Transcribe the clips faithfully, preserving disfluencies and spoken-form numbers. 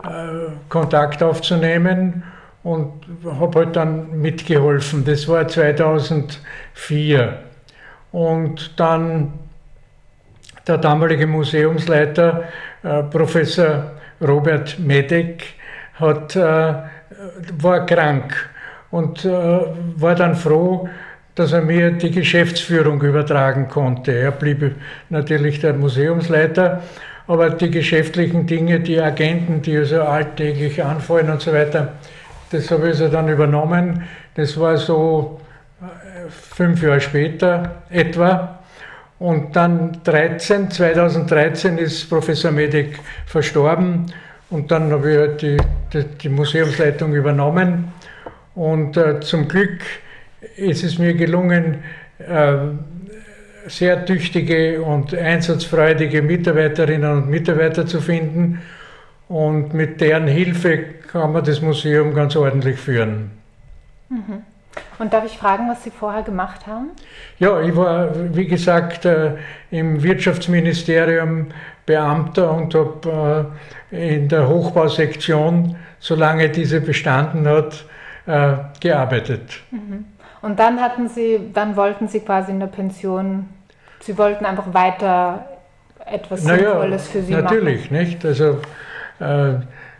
Kontakt aufzunehmen und habe halt dann mitgeholfen. Das war zweitausendvier. Und dann der damalige Museumsleiter, äh, Professor Robert Medeck, hat, äh, war krank und äh, war dann froh, dass er mir die Geschäftsführung übertragen konnte. Er blieb natürlich der Museumsleiter, aber die geschäftlichen Dinge, die Agenten, die also alltäglich anfallen und so weiter, das habe ich also dann übernommen. Das war so fünf Jahre später etwa. Und dann dreizehn, zweitausenddreizehn ist Professor Medeck verstorben und dann habe ich halt die, die, die Museumsleitung übernommen. Und äh, zum Glück ist es mir gelungen, äh, sehr tüchtige und einsatzfreudige Mitarbeiterinnen und Mitarbeiter zu finden. Und mit deren Hilfe kann man das Museum ganz ordentlich führen. Mhm. Und darf ich fragen, was Sie vorher gemacht haben? Ja, ich war, wie gesagt, äh, im Wirtschaftsministerium Beamter und habe äh, in der Hochbausektion, solange diese bestanden hat, äh, gearbeitet. Mhm. Und dann hatten Sie, dann wollten Sie quasi in der Pension, Sie wollten einfach weiter etwas naja, Sinnvolles für Sie natürlich, machen. Nicht? Also äh,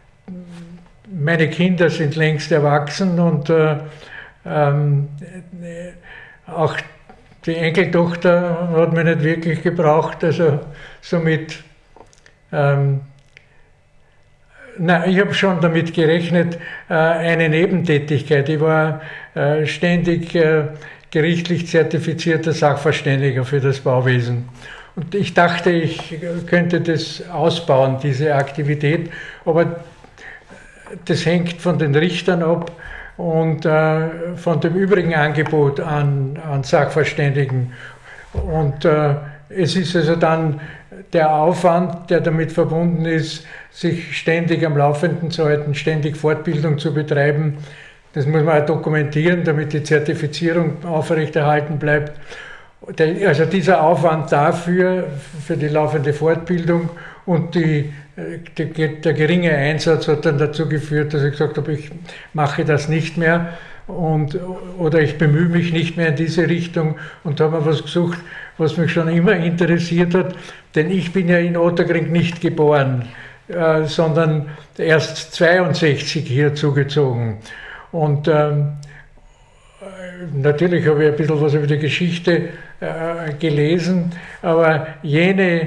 meine Kinder sind längst erwachsen und äh, ähm, auch die Enkeltochter hat mich nicht wirklich gebraucht, also somit ähm, na, ich habe schon damit gerechnet, äh, eine Nebentätigkeit. Ich war äh, ständig äh, gerichtlich zertifizierter Sachverständiger für das Bauwesen. Und ich dachte, ich könnte das ausbauen, diese Aktivität, aber das hängt von den Richtern ab und äh, von dem übrigen Angebot an, an Sachverständigen. Und äh, es ist also dann der Aufwand, der damit verbunden ist, sich ständig am Laufenden zu halten, ständig Fortbildung zu betreiben. Das muss man auch dokumentieren, damit die Zertifizierung aufrechterhalten bleibt. Also dieser Aufwand dafür, für die laufende Fortbildung und die, die, der geringe Einsatz hat dann dazu geführt, dass ich gesagt habe, ich mache das nicht mehr und, oder ich bemühe mich nicht mehr in diese Richtung und habe mir was gesucht, was mich schon immer interessiert hat, denn ich bin ja in Otterkring nicht geboren, äh, sondern erst zweiundsechzig hier zugezogen. Und ähm, natürlich habe ich ein bisschen was über die Geschichte äh, gelesen, aber jene,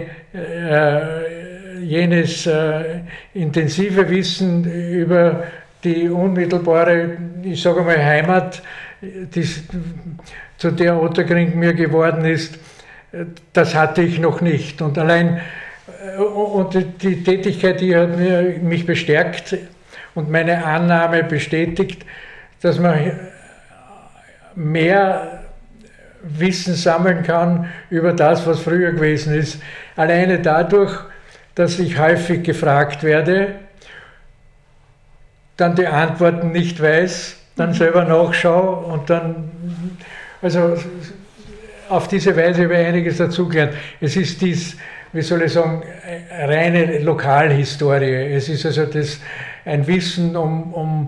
äh, jenes äh, intensive Wissen über die unmittelbare, ich sage mal Heimat, die, zu der Otterkring mir geworden ist, das hatte ich noch nicht. Und allein und die Tätigkeit, die hat mir, mich bestärkt und meine Annahme bestätigt, dass man mehr Wissen sammeln kann über das, was früher gewesen ist. Alleine dadurch, dass ich häufig gefragt werde, dann die Antworten nicht weiß, dann selber nachschaue und dann, also auf diese Weise habe ich einiges dazugelernt. Es ist dies, wie soll ich sagen, reine Lokalhistorie. Es ist also das, ein Wissen um, um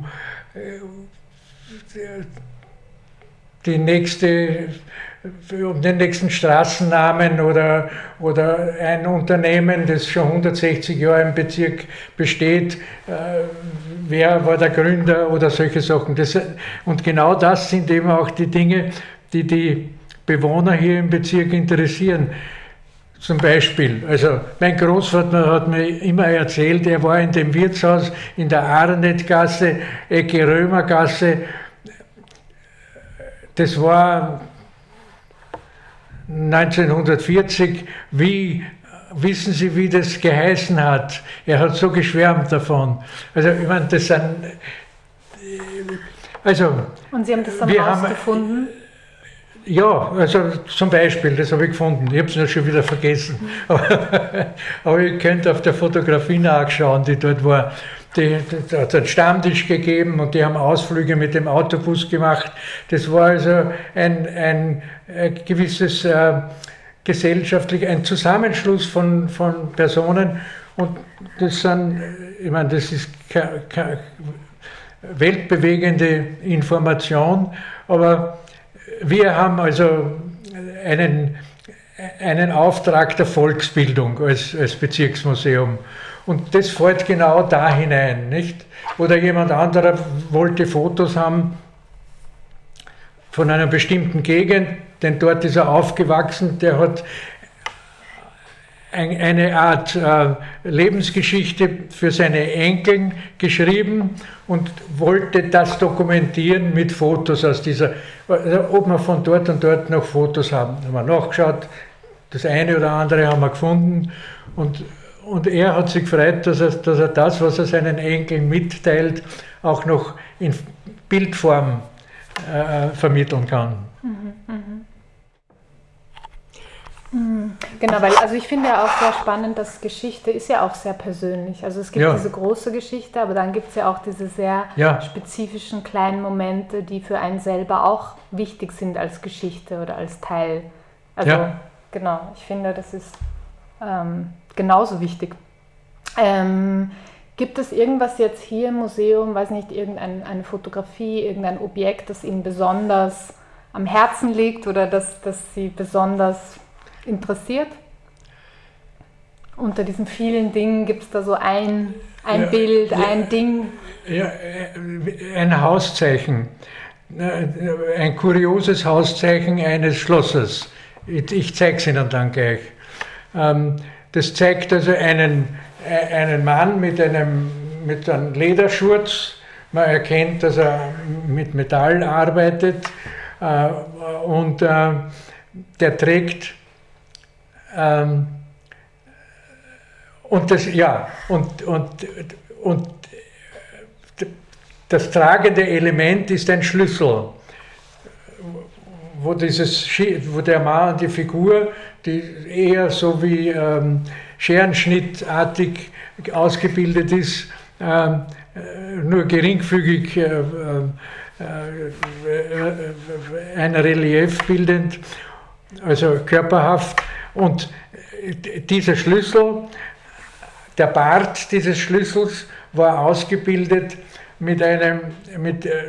die nächste, um den nächsten Straßennamen oder, oder ein Unternehmen, das schon hundertsechzig Jahre im Bezirk besteht, äh, wer war der Gründer oder solche Sachen. Das, und genau das sind eben auch die Dinge, die die Bewohner hier im Bezirk interessieren. Zum Beispiel, also mein Großvater hat mir immer erzählt, er war in dem Wirtshaus in der Arnettgasse, Ecke Römergasse. Das war neunzehnhundertvierzig. Wie, wissen Sie, wie das geheißen hat? Er hat so geschwärmt davon. Also, ich meine, das sind. Also, und Sie haben das dann rausgefunden? Ja, also zum Beispiel, das habe ich gefunden. Ich habe es noch schon wieder vergessen. Mhm. Aber, aber ihr könnt auf der Fotografie nachschauen, die dort war. Die, die hat einen Stammtisch gegeben und die haben Ausflüge mit dem Autobus gemacht. Das war also ein, ein, ein gewisses äh, gesellschaftlich, ein Zusammenschluss von, von Personen Und das sind, ich meine, das ist keine, keine weltbewegende Information, aber wir haben also einen, einen Auftrag der Volksbildung als, als Bezirksmuseum. Und das fällt genau da hinein, nicht? Oder jemand anderer wollte Fotos haben von einer bestimmten Gegend, denn dort ist er aufgewachsen, der hat ein, eine Art äh, Lebensgeschichte für seine Enkel geschrieben und wollte das dokumentieren mit Fotos aus dieser, also ob wir von dort und dort noch Fotos haben. Da haben wir nachgeschaut, das eine oder andere haben wir gefunden und, und er hat sich gefreut, dass er, dass er das, was er seinen Enkeln mitteilt, auch noch in Bildform äh, vermitteln kann. Mhm, mhm. Genau, weil also ich finde ja auch sehr spannend, dass Geschichte ist ja auch sehr persönlich. Also es gibt ja diese große Geschichte, aber dann gibt es ja auch diese sehr ja. spezifischen kleinen Momente, die für einen selber auch wichtig sind als Geschichte oder als Teil. Also ja. genau, ich finde, das ist ähm, genauso wichtig. Ähm, gibt es irgendwas jetzt hier im Museum, weiß nicht, irgendeine Fotografie, irgendein Objekt, das Ihnen besonders am Herzen liegt oder das, das Sie besonders interessiert? Unter diesen vielen Dingen gibt es da so ein, ein ja, Bild, ja, ein Ding? Ja, ein Hauszeichen, ein kurioses Hauszeichen eines Schlosses. Ich zeige es Ihnen dann gleich. Das zeigt also einen, einen Mann mit einem, mit einem Lederschurz. Man erkennt, dass er mit Metall arbeitet und der trägt Ähm, und das, ja, und, und, und das tragende Element ist ein Schlüssel, wo, dieses, wo der Mann, die Figur, die eher so wie ähm, Scherenschnittartig ausgebildet ist, ähm, nur geringfügig äh, äh, äh, ein Relief bildend, also körperhaft. Und dieser Schlüssel, der Bart dieses Schlüssels war ausgebildet mit einem, mit, äh,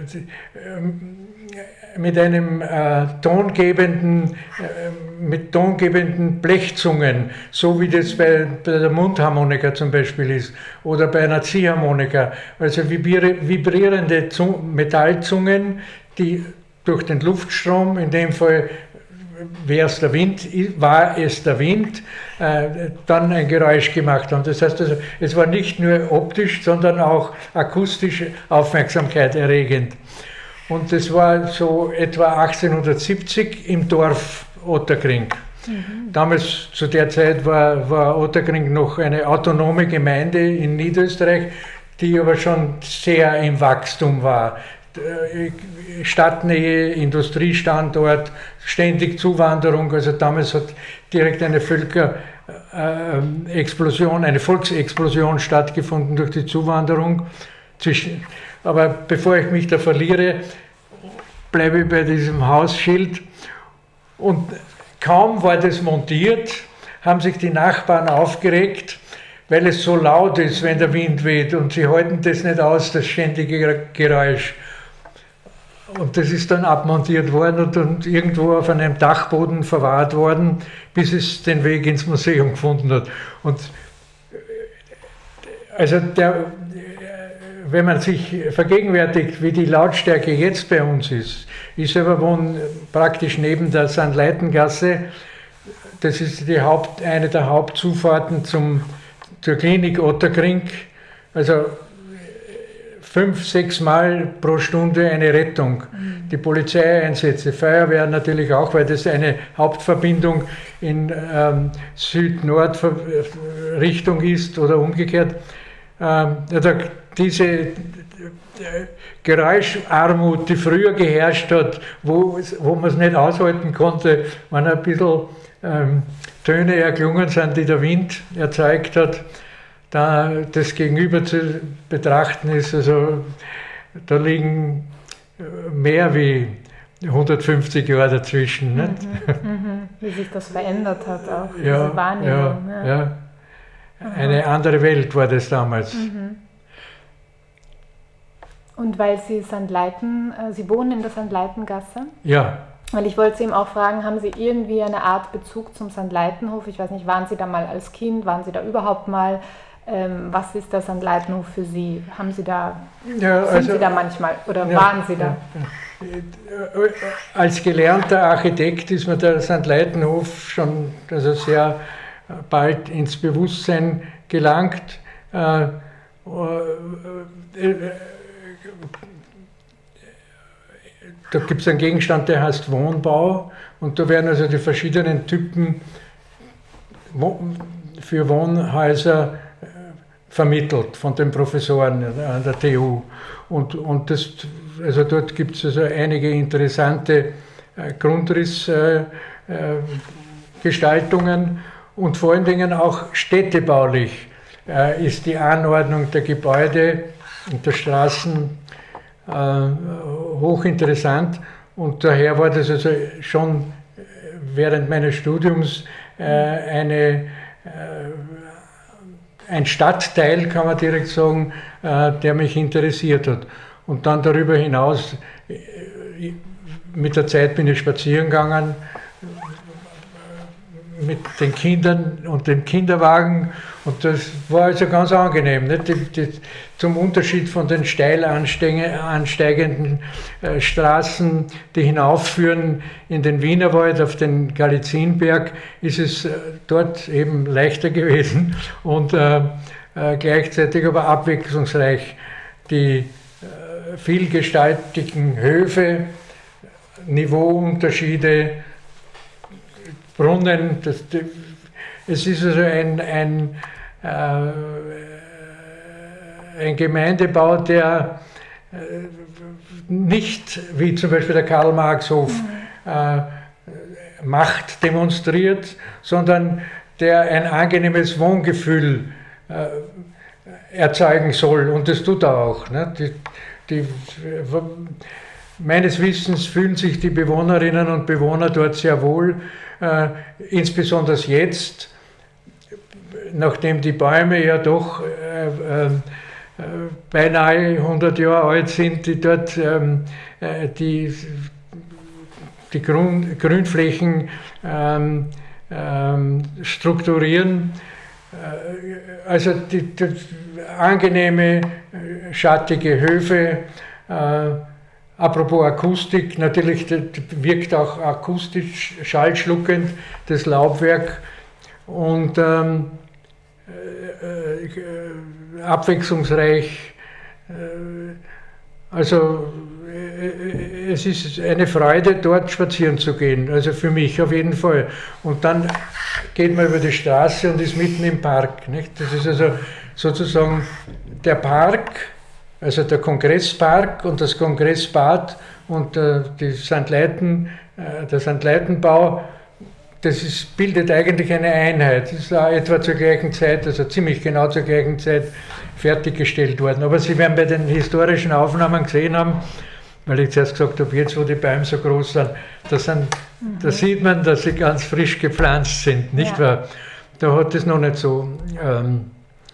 mit einem äh, tongebenden, äh, mit tongebenden Blechzungen, so wie das bei, bei der Mundharmonika zum Beispiel ist oder bei einer Ziehharmonika. Also vibrierende Zung, Metallzungen, die durch den Luftstrom, in dem Fall wäre es der Wind, war es der Wind, äh, dann ein Geräusch gemacht haben. Das heißt, also, es war nicht nur optisch, sondern auch akustisch Aufmerksamkeit erregend. Und das war so etwa achtzehnhundertsiebzig im Dorf Otterkring. Mhm. Damals, zu der Zeit, war, war Otterkring noch eine autonome Gemeinde in Niederösterreich, die aber schon sehr im Wachstum war. Stadtnähe, Industriestandort, ständig Zuwanderung. Also damals hat direkt eine Völkerexplosion, eine Volksexplosion stattgefunden durch die Zuwanderung. Aber bevor ich mich da verliere, bleibe ich bei diesem Hausschild. Und kaum war das montiert, haben sich die Nachbarn aufgeregt, weil es so laut ist, wenn der Wind weht. Und sie halten das nicht aus, das ständige Geräusch. Und das ist dann abmontiert worden und, und irgendwo auf einem Dachboden verwahrt worden, bis es den Weg ins Museum gefunden hat. Und also der, wenn man sich vergegenwärtigt, wie die Lautstärke jetzt bei uns ist, ich selber wohne praktisch neben der Sankt Leitengasse, das ist die Haupt, eine der Hauptzufahrten zum, zur Klinik Otterkring, also fünf, sechs Mal pro Stunde eine Rettung. Mhm. Die Polizeieinsätze, Feuerwehr natürlich auch, weil das eine Hauptverbindung in ähm, Süd-Nord-Richtung ist oder umgekehrt. Ähm, diese äh, Geräuscharmut, die früher geherrscht hat, wo, wo man es nicht aushalten konnte, wenn ein bisschen ähm, Töne erklungen sind, die der Wind erzeugt hat, da das Gegenüber zu betrachten ist, also da liegen mehr wie hundertfünfzig Jahre dazwischen. Nicht? Mhm, mhm. Wie sich das verändert hat auch, ja, diese Wahrnehmung. Ja, ja. eine andere Welt war das damals. Mhm. Und weil Sie Sankt Leiten, äh, Sie wohnen in der Sankt Leitengasse? Ja. Weil ich wollte Sie eben auch fragen, haben Sie irgendwie eine Art Bezug zum Sankt Leitenhof? Ich weiß nicht, waren Sie da mal als Kind, waren Sie da überhaupt mal? Ähm, was ist der Sankt Leitenhof für Sie? Haben Sie da, ja, sind also, Sie da manchmal oder ja, waren Sie da? Ja. Als gelernter Architekt ist mir der Sankt Leitenhof schon also sehr bald ins Bewusstsein gelangt. Äh, äh, äh, Da gibt es einen Gegenstand, der heißt Wohnbau, und da werden also die verschiedenen Typen für Wohnhäuser vermittelt von den Professoren an der T U. Und, und das, also dort gibt es also einige interessante Grundrissgestaltungen und vor allen Dingen auch städtebaulich ist die Anordnung der Gebäude und der Straßen hochinteressant, und daher war das also schon während meines Studiums äh, eine, äh, ein Stadtteil, kann man direkt sagen, äh, der mich interessiert hat. Und dann darüber hinaus, äh, mit der Zeit bin ich spazieren gegangen, mit den Kindern und dem Kinderwagen, und das war also ganz angenehm. Nicht? Die, die, zum Unterschied von den steil ansteigenden äh, Straßen, die hinaufführen in den Wienerwald auf den Galizienberg, ist es äh, dort eben leichter gewesen und äh, äh, gleichzeitig aber abwechslungsreich. Die äh, vielgestaltigen Höfe, Niveauunterschiede, Brunnen, das, die, es ist also ein, ein, äh, ein Gemeindebau, der äh, nicht, wie zum Beispiel der Karl-Marx-Hof, äh, Macht demonstriert, sondern der ein angenehmes Wohngefühl äh, erzeugen soll, und das tut er auch. Ne? Die, die, meines Wissens fühlen sich die Bewohnerinnen und Bewohner dort sehr wohl, äh, insbesondere jetzt, nachdem die Bäume ja doch äh, äh, beinahe hundert Jahre alt sind, die dort ähm, äh, die, die Grün, Grünflächen ähm, ähm, strukturieren. Äh, also die, die angenehme, schattige Höfe. Äh, apropos Akustik, natürlich das wirkt auch akustisch schallschluckend, das Laubwerk, und ähm, äh, äh, abwechslungsreich. Äh, also äh, es ist eine Freude, dort spazieren zu gehen, also für mich auf jeden Fall. Und dann geht man über die Straße und ist mitten im Park. Nicht? Das ist also sozusagen der Park, also der Kongresspark und das Kongressbad und äh, die Sankt Leiten, äh, der Sankt Leitenbau, das ist, bildet eigentlich eine Einheit. Das ist auch etwa zur gleichen Zeit, also ziemlich genau zur gleichen Zeit fertiggestellt worden. Aber Sie werden bei den historischen Aufnahmen gesehen haben, weil ich zuerst gesagt habe, jetzt wo die Bäume so groß sind, da, sind, mhm. da sieht man, dass sie ganz frisch gepflanzt sind, nicht ja. wahr? Da hat es noch nicht so ähm,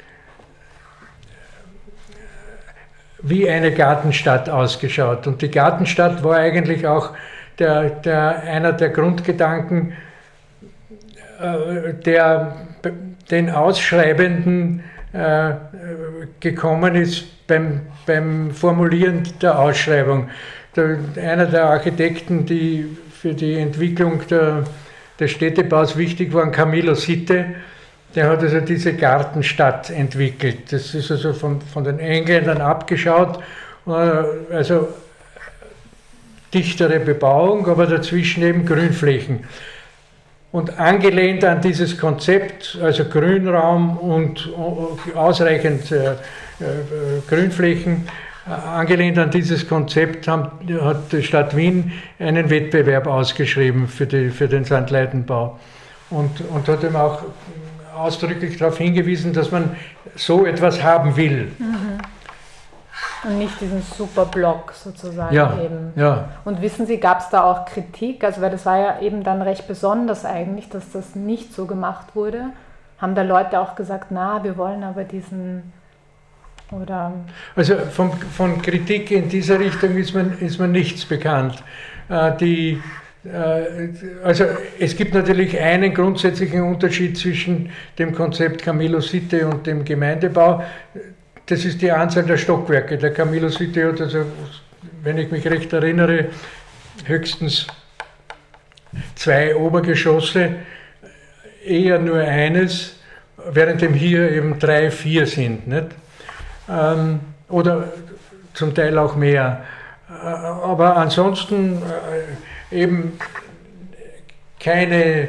wie eine Gartenstadt ausgeschaut. Und die Gartenstadt war eigentlich auch der, der, einer der Grundgedanken, äh, der den Ausschreibenden äh, gekommen ist beim, beim Formulieren der Ausschreibung. Der, einer der Architekten, die für die Entwicklung der, des Städtebaus wichtig waren, Camillo Sitte, der hat also diese Gartenstadt entwickelt. Das ist also von, von den Engländern abgeschaut, also dichtere Bebauung, aber dazwischen eben Grünflächen. Und angelehnt an dieses Konzept, also Grünraum und ausreichend äh, äh, Grünflächen, äh, angelehnt an dieses Konzept haben, hat die Stadt Wien einen Wettbewerb ausgeschrieben für, die, für den Sankt Leitenbau und, und hat ihm auch ausdrücklich darauf hingewiesen, dass man so etwas haben will. Mhm. Und nicht diesen super Block sozusagen ja, eben. Ja. Und wissen Sie, gab es da auch Kritik? Also weil das war ja eben dann recht besonders eigentlich, dass das nicht so gemacht wurde. haben da Leute auch gesagt, na, wir wollen aber diesen, oder... Also von, von Kritik in dieser Richtung ist mir, ist mir nichts bekannt. Äh, die, äh, also es gibt natürlich einen grundsätzlichen Unterschied zwischen dem Konzept Camillo Sitte und dem Gemeindebau. Das ist die Anzahl der Stockwerke. Der Camillo Sitte hat, also, wenn ich mich recht erinnere, höchstens zwei Obergeschosse, eher nur eines, während dem hier eben drei, vier sind. Nicht? Ähm, oder zum Teil auch mehr. Aber ansonsten äh, eben keine, äh,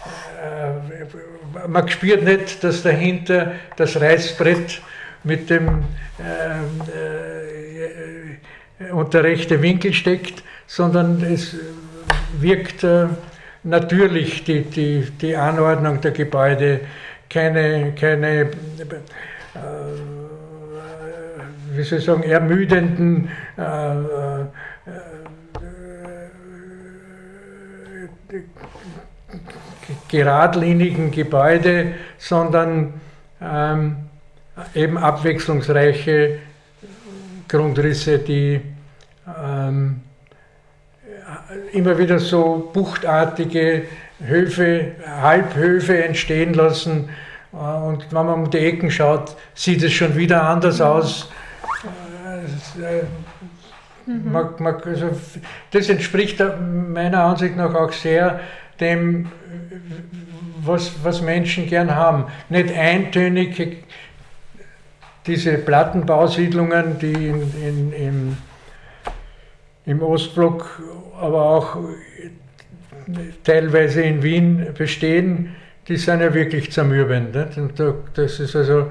man spürt nicht, dass dahinter das Reißbrett mit dem äh, äh, unter rechte Winkel steckt, sondern es wirkt äh, natürlich die, die, die Anordnung der Gebäude, keine, keine äh, wie soll ich sagen, ermüdenden äh, äh, geradlinigen Gebäude, sondern ähm, eben abwechslungsreiche Grundrisse, die ähm, immer wieder so buchtartige Höfe, Halbhöfe entstehen lassen. Und wenn man um die Ecken schaut, sieht es schon wieder anders aus. Mhm. Man, man, also das entspricht meiner Ansicht nach auch sehr dem, was, was Menschen gern haben. Nicht eintönig diese Plattenbausiedlungen, die in, in, im, im Ostblock, aber auch teilweise in Wien bestehen, die sind ja wirklich zermürbend. Nicht? Und das ist also,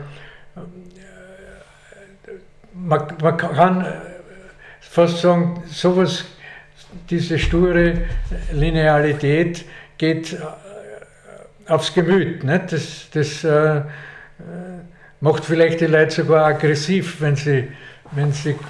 man, man kann fast sagen, sowas, diese sture Linearität geht aufs Gemüt. Nicht? Das, das äh, macht vielleicht die Leute sogar aggressiv, wenn sie, wenn sie äh,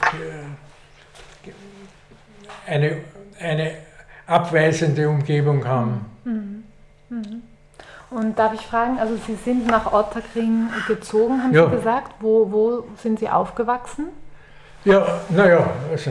eine, eine abweisende Umgebung haben. Mhm. Mhm. Und darf ich fragen, also Sie sind nach Ottakring gezogen, haben ja. Sie gesagt. Wo, wo sind Sie aufgewachsen? Ja, naja, also,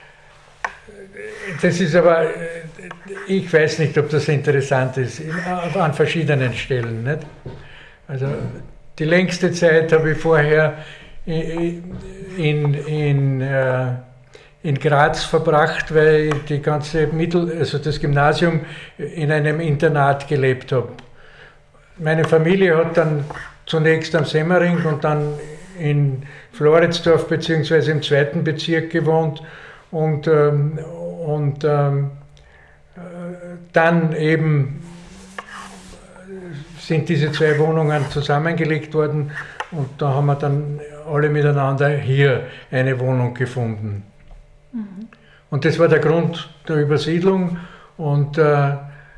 das ist aber, ich weiß nicht, ob das interessant ist, an verschiedenen Stellen. Nicht? Also die längste Zeit habe ich vorher in, in, in Graz verbracht, weil ich die ganze Mittel, also das Gymnasium in einem Internat gelebt habe. Meine Familie hat dann zunächst am Semmering und dann in Floridsdorf bzw. im zweiten Bezirk gewohnt und, ähm, und ähm, dann eben sind diese zwei Wohnungen zusammengelegt worden und da haben wir dann alle miteinander hier eine Wohnung gefunden. Mhm. Und das war der Grund der Übersiedlung und äh,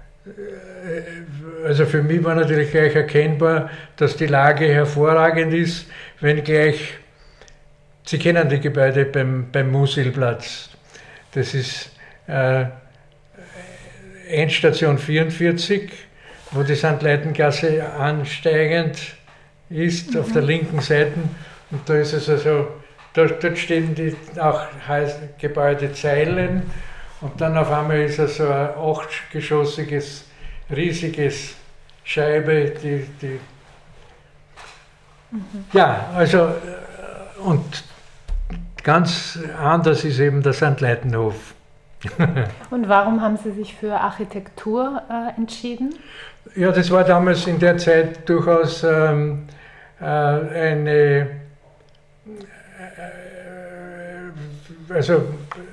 also für mich war natürlich gleich erkennbar, dass die Lage hervorragend ist, wenngleich, Sie kennen die Gebäude beim, beim Musilplatz. Das ist äh, Endstation vierundvierzig, wo die Sankt Leitengasse ansteigend ist, mhm. auf der linken Seite. Und da ist es also, dort, dort stehen die auch Gebäudezeilen und dann auf einmal ist es so ein achtgeschossiges riesiges Scheibe, die, die mhm. ja, also und ganz anders ist eben der Sankt Leitenhof. Und warum haben Sie sich für Architektur äh, entschieden? Ja, das war damals in der Zeit durchaus ähm, äh, eine, äh, also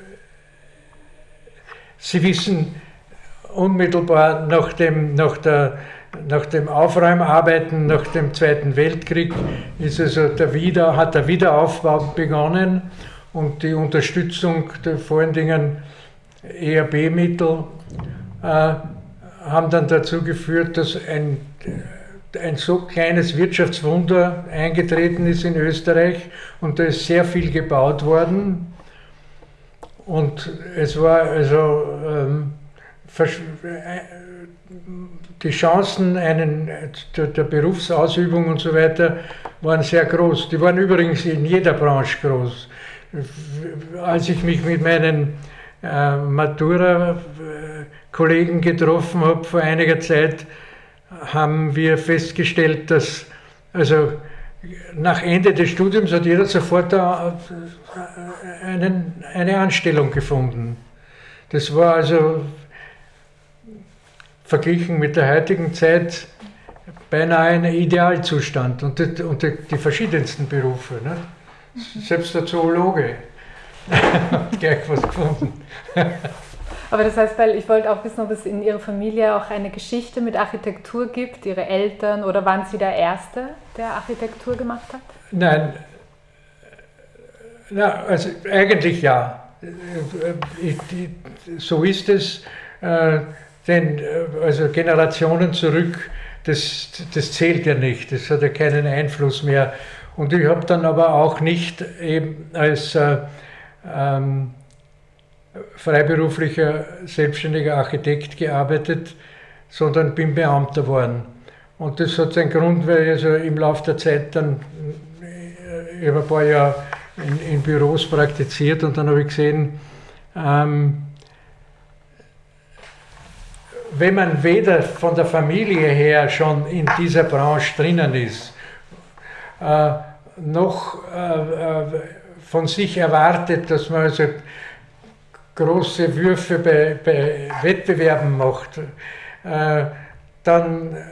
Sie wissen, unmittelbar nach dem, nach, der, nach dem Aufräumarbeiten, nach dem Zweiten Weltkrieg ist also der Wieder, hat der Wiederaufbau begonnen und die Unterstützung der vor allen Dingen E R B-Mittel äh, haben dann dazu geführt, dass ein, ein so kleines Wirtschaftswunder eingetreten ist in Österreich und da ist sehr viel gebaut worden und es war also ähm, die Chancen einen, der, der Berufsausübung und so weiter waren sehr groß. Die waren übrigens in jeder Branche groß. Als ich mich mit meinen äh, Matura-Kollegen getroffen habe vor einiger Zeit, haben wir festgestellt, dass also nach Ende des Studiums hat jeder sofort einen, eine Anstellung gefunden. Das war also verglichen mit der heutigen Zeit beinahe ein Idealzustand und die, und die, die verschiedensten Berufe. Ne? Mhm. Selbst der Zoologe hat gleich was gefunden. Aber das heißt, weil ich wollte auch wissen, ob es in Ihrer Familie auch eine Geschichte mit Architektur gibt, Ihre Eltern, oder waren Sie der Erste, der Architektur gemacht hat? Nein, na, also eigentlich ja. Ich, ich, so ist es, äh, denn also Generationen zurück, das, das zählt ja nicht, das hat ja keinen Einfluss mehr. Und ich habe dann aber auch nicht eben als äh, ähm, freiberuflicher, selbstständiger Architekt gearbeitet, sondern bin Beamter geworden. Und das hat seinen Grund, weil ich also im Laufe der Zeit dann, ich habe ein paar Jahre in, in Büros praktiziert und dann habe ich gesehen, ähm, wenn man weder von der Familie her schon in dieser Branche drinnen ist, äh, noch äh, äh, von sich erwartet, dass man also große Würfe bei, bei Wettbewerben macht, äh, dann äh,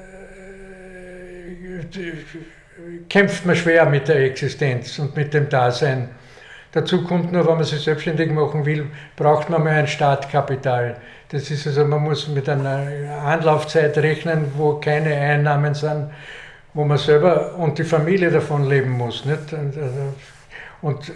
kämpft man schwer mit der Existenz und mit dem Dasein. Dazu kommt nur, wenn man sich selbstständig machen will, braucht man mal ein Startkapital. Das ist also, man muss mit einer Anlaufzeit rechnen, wo keine Einnahmen sind, wo man selber und die Familie davon leben muss. Nicht? Und, und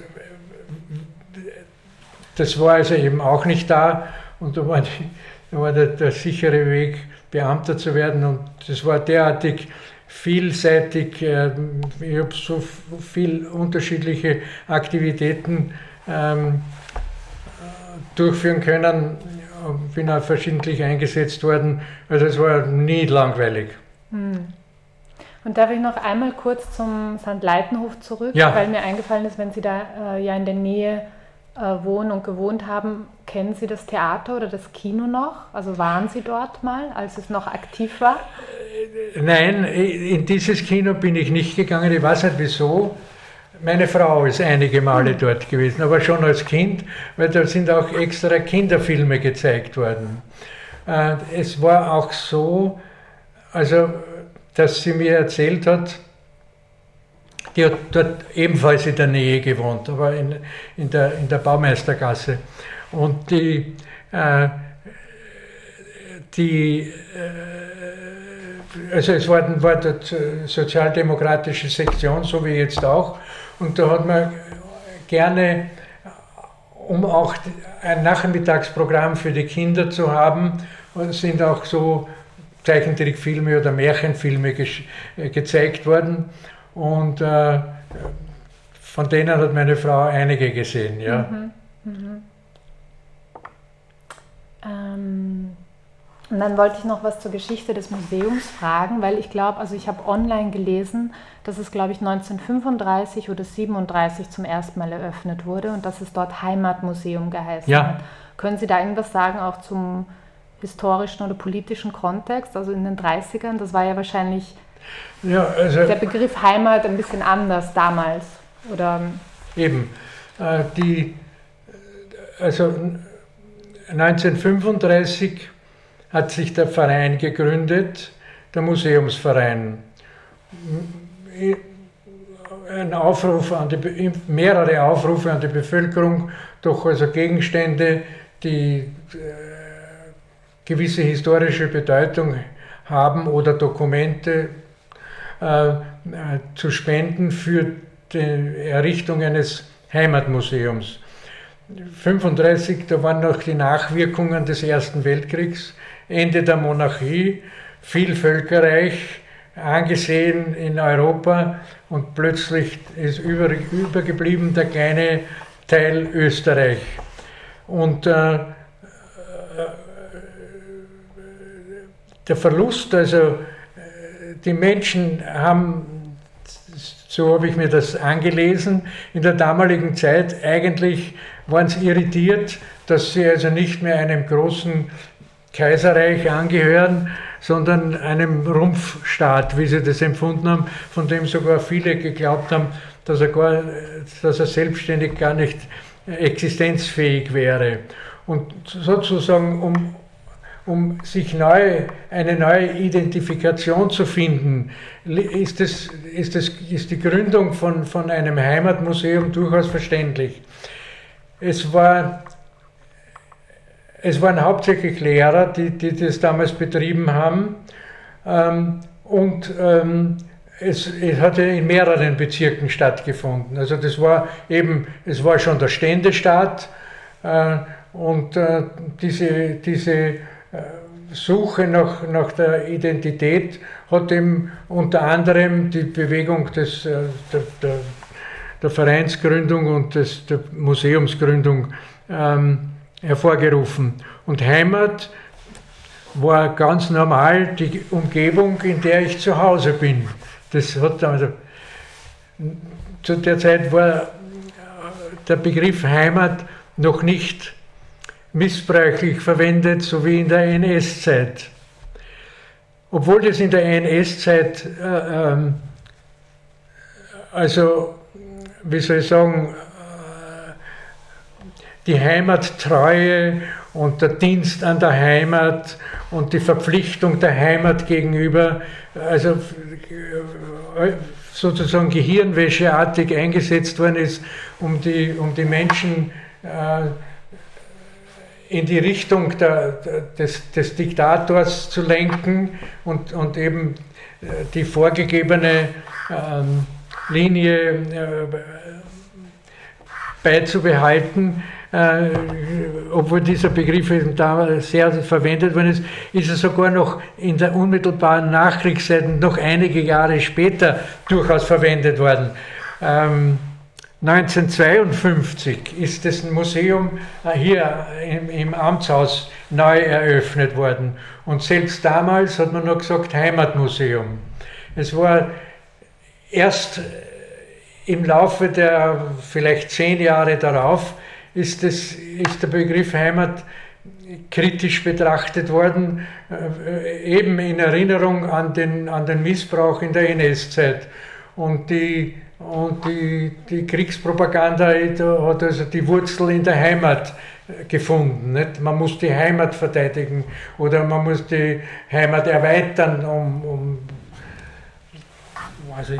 das war also eben auch nicht da und da war, die, da war der, der sichere Weg, Beamter zu werden und das war derartig vielseitig, ich habe so viele unterschiedliche Aktivitäten ähm, durchführen können, bin auch verschiedentlich eingesetzt worden, also es war nie langweilig. Hm. Und darf ich noch einmal kurz zum Sankt Leitenhof zurück, ja. Weil mir eingefallen ist, wenn Sie da äh, ja in der Nähe äh, wohnen und gewohnt haben, kennen Sie das Theater oder das Kino noch? Also waren Sie dort mal, als es noch aktiv war? Nein, in dieses Kino bin ich nicht gegangen, ich weiß nicht wieso. Meine Frau ist einige Male mhm. dort gewesen, aber schon als Kind, weil da sind auch extra Kinderfilme gezeigt worden. Es war auch so, also, dass sie mir erzählt hat, die hat dort ebenfalls in der Nähe gewohnt, aber in, in, der, in der Baumeistergasse. Und die, äh, die äh, also es war, war dort sozialdemokratische Sektion, so wie jetzt auch, und da hat man gerne, um auch ein Nachmittagsprogramm für die Kinder zu haben, sind auch so Zeichentrickfilme oder Märchenfilme ge gezeigt worden und äh, von denen hat meine Frau einige gesehen. Ja. Mhm, mhm. Ähm, und dann wollte ich noch was zur Geschichte des Museums fragen, weil ich glaube, also ich habe online gelesen, dass es glaube ich neunzehnhundertfünfunddreißig oder siebenunddreißig zum ersten Mal eröffnet wurde und dass es dort Heimatmuseum geheißen ja. hat. Können Sie da irgendwas sagen, auch zum historischen oder politischen Kontext, also in den dreißigern, das war ja wahrscheinlich ja, also der Begriff Heimat ein bisschen anders damals, oder? Eben, äh, die, also neunzehnhundertfünfunddreißig hat sich der Verein gegründet, der Museumsverein. Ein Aufruf an die, mehrere Aufrufe an die Bevölkerung, doch also Gegenstände, die äh, gewisse historische Bedeutung haben oder Dokumente äh, zu spenden für die Errichtung eines Heimatmuseums. neunzehnhundertfünfunddreißig, da waren noch die Nachwirkungen des Ersten Weltkriegs, Ende der Monarchie, Vielvölkerreich, angesehen in Europa und plötzlich ist über, übergeblieben der kleine Teil Österreich. Und äh, der Verlust, also die Menschen haben, so habe ich mir das angelesen, in der damaligen Zeit eigentlich waren sie irritiert, dass sie also nicht mehr einem großen Kaiserreich angehören, sondern einem Rumpfstaat, wie sie das empfunden haben, von dem sogar viele geglaubt haben, dass er, gar, dass er selbstständig gar nicht existenzfähig wäre. Und sozusagen, um, um sich neu, eine neue Identifikation zu finden, ist, das, ist, das, ist die Gründung von, von einem Heimatmuseum durchaus verständlich. Es war Es waren hauptsächlich Lehrer, die, die das damals betrieben haben, ähm, und ähm, es, es hatte in mehreren Bezirken stattgefunden. Also das war eben, es war schon der Ständestaat, äh, und äh, diese, diese äh, Suche nach, nach der Identität hat eben unter anderem die Bewegung des, äh, der, der, der Vereinsgründung und des, der Museumsgründung ähm, hervorgerufen. Und Heimat war ganz normal die Umgebung, in der ich zu Hause bin. Das hat also, zu der Zeit war der Begriff Heimat noch nicht missbräuchlich verwendet, so wie in der N S-Zeit. Obwohl das in der N S-Zeit, äh, ähm, also, wie soll ich sagen, die Heimattreue und der Dienst an der Heimat und die Verpflichtung der Heimat gegenüber, also sozusagen gehirnwäscheartig eingesetzt worden ist, um die, um die Menschen äh, in die Richtung der, des, des Diktators zu lenken und, und eben die vorgegebene ähm, Linie äh, beizubehalten. Äh, obwohl dieser Begriff da sehr verwendet worden ist, ist er sogar noch in der unmittelbaren Nachkriegszeit, noch einige Jahre später, durchaus verwendet worden. Ähm, neunzehnhundertzweiundfünfzig ist das Museum hier im, im Amtshaus neu eröffnet worden. Und selbst damals hat man noch gesagt Heimatmuseum. Es war erst im Laufe der vielleicht zehn Jahre darauf, ist, das, ist der Begriff Heimat kritisch betrachtet worden, äh, eben in Erinnerung an den, an den Missbrauch in der N S-Zeit. Und die Und die, die Kriegspropaganda hat also die Wurzel in der Heimat gefunden. Nicht? Man muss die Heimat verteidigen oder man muss die Heimat erweitern, um, um also,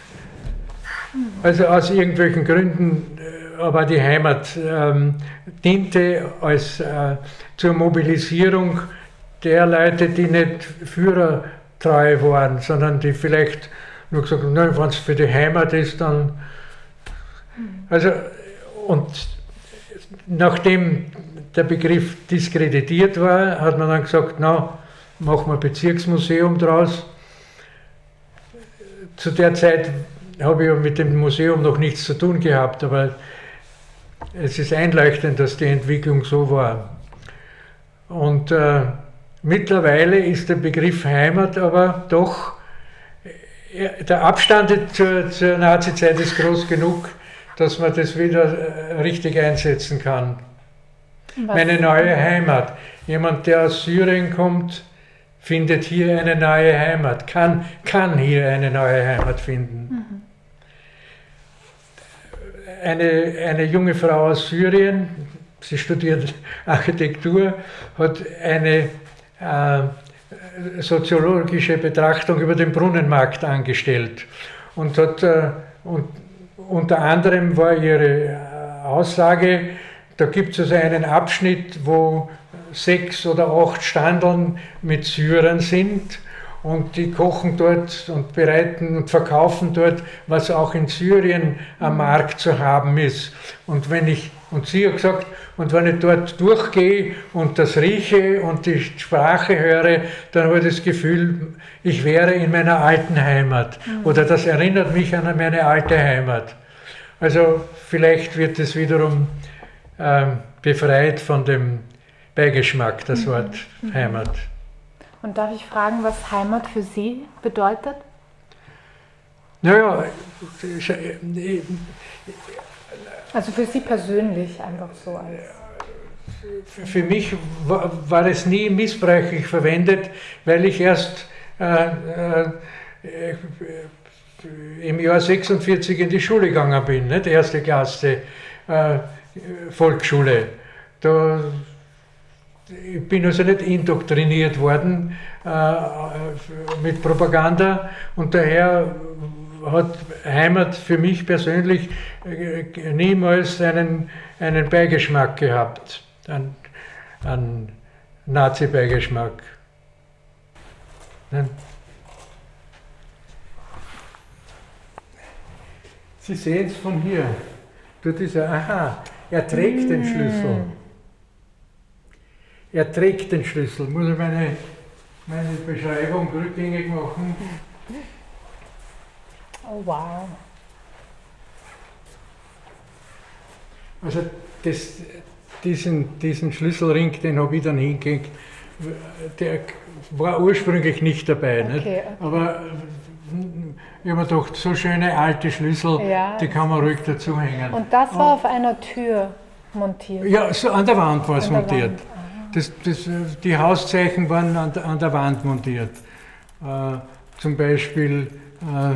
also aus irgendwelchen Gründen, aber die Heimat ähm, diente als, äh, zur Mobilisierung der Leute, die nicht führertreu waren, sondern die vielleicht nur gesagt haben, wenn es für die Heimat ist, dann. Also, und nachdem der Begriff diskreditiert war, hat man dann gesagt, na, machen wir ein Bezirksmuseum draus. Zu der Zeit habe ich mit dem Museum noch nichts zu tun gehabt, aber es ist einleuchtend, dass die Entwicklung so war. Und äh, mittlerweile ist der Begriff Heimat aber doch, der Abstand zur, zur Nazizeit ist groß genug, dass man das wieder richtig einsetzen kann. Was? Meine neue Heimat. Jemand, der aus Syrien kommt, findet hier eine neue Heimat, kann, kann hier eine neue Heimat finden. Mhm. Eine, eine junge Frau aus Syrien, sie studiert Architektur, hat eine äh, soziologische Betrachtung über den Brunnenmarkt angestellt. Und, hat, äh, und unter anderem war ihre Aussage, da gibt es also einen Abschnitt, wo sechs oder acht Standeln mit Syrern sind und die kochen dort und bereiten und verkaufen dort, was auch in Syrien am Markt zu haben ist. Und wenn ich, und sie hat gesagt, und wenn ich dort durchgehe und das rieche und die Sprache höre, dann habe ich das Gefühl, ich wäre in meiner alten Heimat. Mhm. Oder das erinnert mich an meine alte Heimat. Also vielleicht wird es wiederum ähm, befreit von dem Beigeschmack, das Wort mhm. Heimat. Und darf ich fragen, was Heimat für Sie bedeutet? Naja, also für Sie persönlich einfach so als. Für mich war, war es nie missbräuchlich verwendet, weil ich erst äh, äh, im Jahr sechsundvierzig in die Schule gegangen bin, nicht? Erste Klasse, äh, Volksschule. Da, ich bin also nicht indoktriniert worden äh, mit Propaganda und daher hat Heimat für mich persönlich äh, niemals einen, einen Beigeschmack gehabt, einen, einen Nazi-Beigeschmack. Nein. Sie sehen es von hier. Dort ist er, aha, er trägt den Schlüssel. Er trägt den Schlüssel. Muss ich meine, meine Beschreibung rückgängig machen? Oh, wow. Also das, diesen, diesen Schlüsselring, den habe ich dann hingehängt, der war ursprünglich nicht dabei. Okay, nicht? Okay. Aber ich habe mir gedacht, so schöne alte Schlüssel, ja, die kann man ruhig dazu hängen. Und das war auf einer Tür montiert? Ja, so an der Wand war es montiert. Das, das, die Hauszeichen waren an der, an der Wand montiert. Äh, zum Beispiel äh,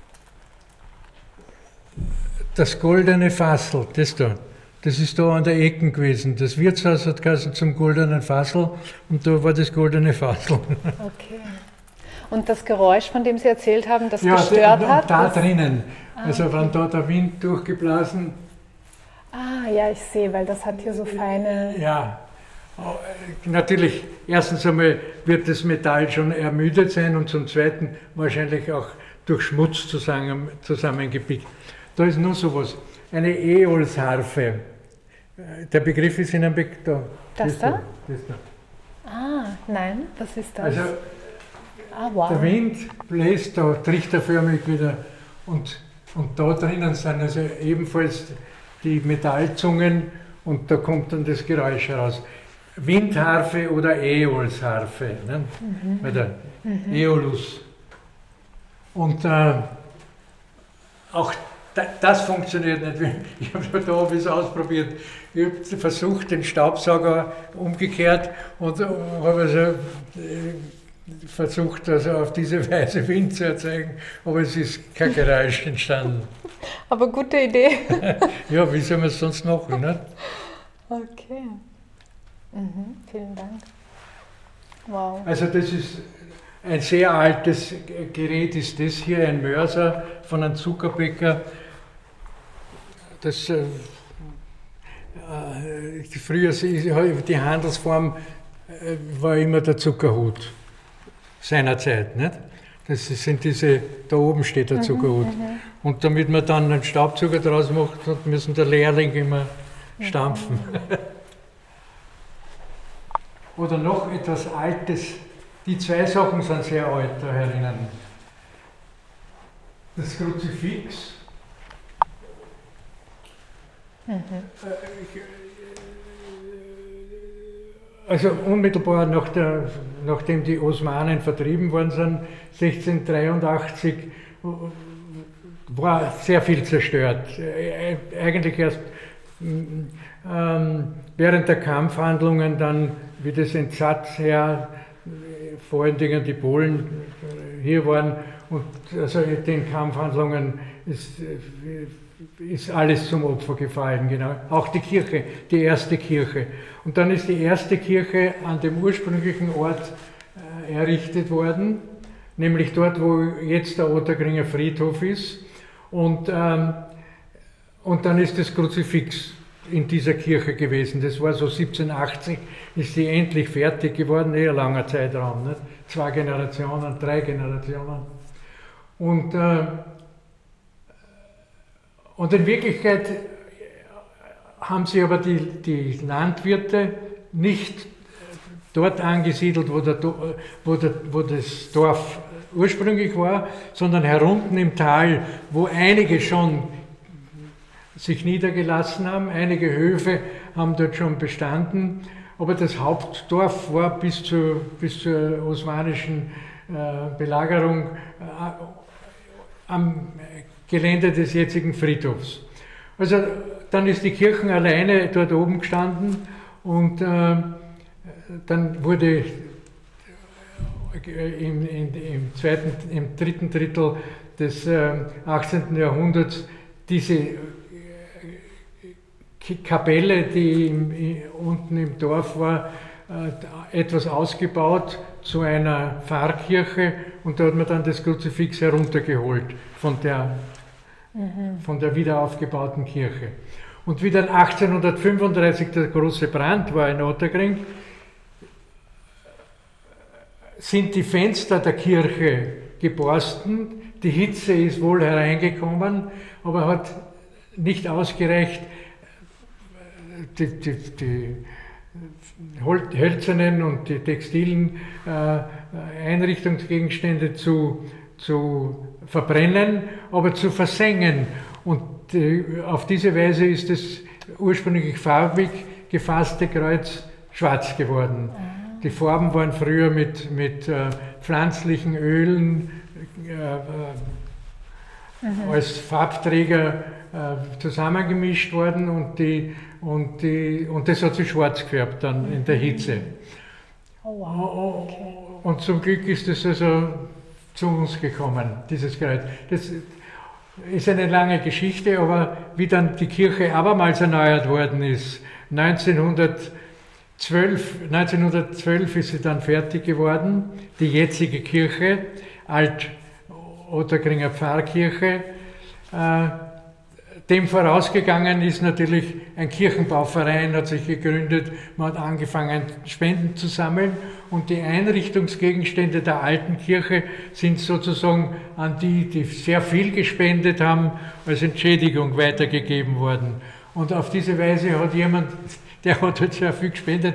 das goldene Fassel, das da. Das ist da an der Ecke gewesen. Das Wirtshaus hat geheißen zum goldenen Fassel und da war das goldene Fassel. Okay. Und das Geräusch, von dem Sie erzählt haben, das ja, gestört da, hat? Da drinnen. Ah, also okay. Wenn da der Wind durchgeblasen. Ah, ja, ich sehe, weil das hat hier so feine. Ja, natürlich, erstens einmal wird das Metall schon ermüdet sein und zum Zweiten wahrscheinlich auch durch Schmutz zusammen, zusammengepickt. Da ist nur sowas, eine Äolsharfe. Der Begriff ist Ihnen bekannt. Da. Das da? Das da. Ah, nein, was ist das? Also, ah, wow. Der Wind bläst da trichterförmig wieder und, und da drinnen sind also ebenfalls die Metallzungen und da kommt dann das Geräusch heraus. Windharfe oder Äolsharfe, ne? Mhm. Bei der mhm. Äolus. Und äh, auch da, das funktioniert nicht. Ich habe da hab es ausprobiert. Ich habe versucht, den Staubsauger umgekehrt und habe also äh, versucht, also auf diese Weise Wind zu erzeugen, aber es ist kein Geräusch entstanden. Aber gute Idee. Ja, wie soll man es sonst machen? Nicht? Okay. Mhm, vielen Dank. Wow. Also das ist ein sehr altes Gerät, ist das hier, ein Mörser von einem Zuckerbäcker. Das, äh, äh, früher, die Handelsform äh, war immer der Zuckerhut seinerzeit. Nicht? Das sind diese, da oben steht der Zuckerhut. Mhm, mhm. Und damit man dann einen Staubzucker draus macht, müssen der Lehrling immer stampfen. Mhm. Oder noch etwas Altes, die zwei Sachen sind sehr alt da herinnen. Das Kruzifix. Mhm. Also unmittelbar nach der, nachdem die Osmanen vertrieben worden sind, sechzehnhundertdreiundachtzig, war sehr viel zerstört. Eigentlich erst ähm, während der Kampfhandlungen dann, wie das Entsatzheer, vor allen Dingen die Polen hier waren, und also den Kampfhandlungen ist, ist alles zum Opfer gefallen, genau. Auch die Kirche, die erste Kirche. Und dann ist die erste Kirche an dem ursprünglichen Ort äh, errichtet worden, nämlich dort, wo jetzt der Otterkringer Friedhof ist. Und, ähm, und dann ist das Kruzifix in dieser Kirche gewesen. Das war so siebzehnhundertachtzig, ist sie endlich fertig geworden, eher langer Zeitraum, nicht? Zwei Generationen, drei Generationen. Und, äh, und in Wirklichkeit haben sie aber die, die Landwirte nicht dort angesiedelt, wo, der, wo, der, wo das Dorf ursprünglich war, sondern herunten im Tal, wo einige schon sich niedergelassen haben, einige Höfe haben dort schon bestanden aber das Hauptdorf war bis zur, bis zur osmanischen äh, Belagerung äh, am Gelände des jetzigen Friedhofs. Also dann ist die Kirche alleine dort oben gestanden und äh, dann wurde im, im, im, zweiten, im dritten Drittel des äh, achtzehnten Jahrhunderts diese Kapelle, die im, unten im Dorf war, äh, etwas ausgebaut zu einer Pfarrkirche und da hat man dann das Kruzifix heruntergeholt von der, mhm. von der wieder aufgebauten Kirche. Und wie dann achtzehnhundertfünfunddreißig der große Brand war in Otterkring, sind die Fenster der Kirche geborsten, die Hitze ist wohl hereingekommen, aber hat nicht ausgereicht, die, die, die hölzernen und die textilen äh, Einrichtungsgegenstände zu, zu verbrennen, aber zu versengen. Und äh, auf diese Weise ist das ursprünglich farbig gefasste Kreuz schwarz geworden. Die Farben waren früher mit, mit äh, pflanzlichen Ölen äh, äh, mhm. als Farbträger äh, zusammengemischt worden und, die, und, die, und das hat sich schwarz gefärbt dann in der Hitze. Oh, wow. Okay. Und zum Glück ist es also zu uns gekommen, dieses Kreuz. Das ist eine lange Geschichte, aber wie dann die Kirche abermals erneuert worden ist, neunzehnhundertzwölf, neunzehnhundertzwölf ist sie dann fertig geworden, die jetzige Kirche, Alt-Otterkringer Pfarrkirche. Äh, dem vorausgegangen ist natürlich ein Kirchenbauverein, hat sich gegründet, man hat angefangen Spenden zu sammeln und die Einrichtungsgegenstände der alten Kirche sind sozusagen an die, die sehr viel gespendet haben, als Entschädigung weitergegeben worden. Und auf diese Weise hat jemand, der hat halt sehr viel gespendet.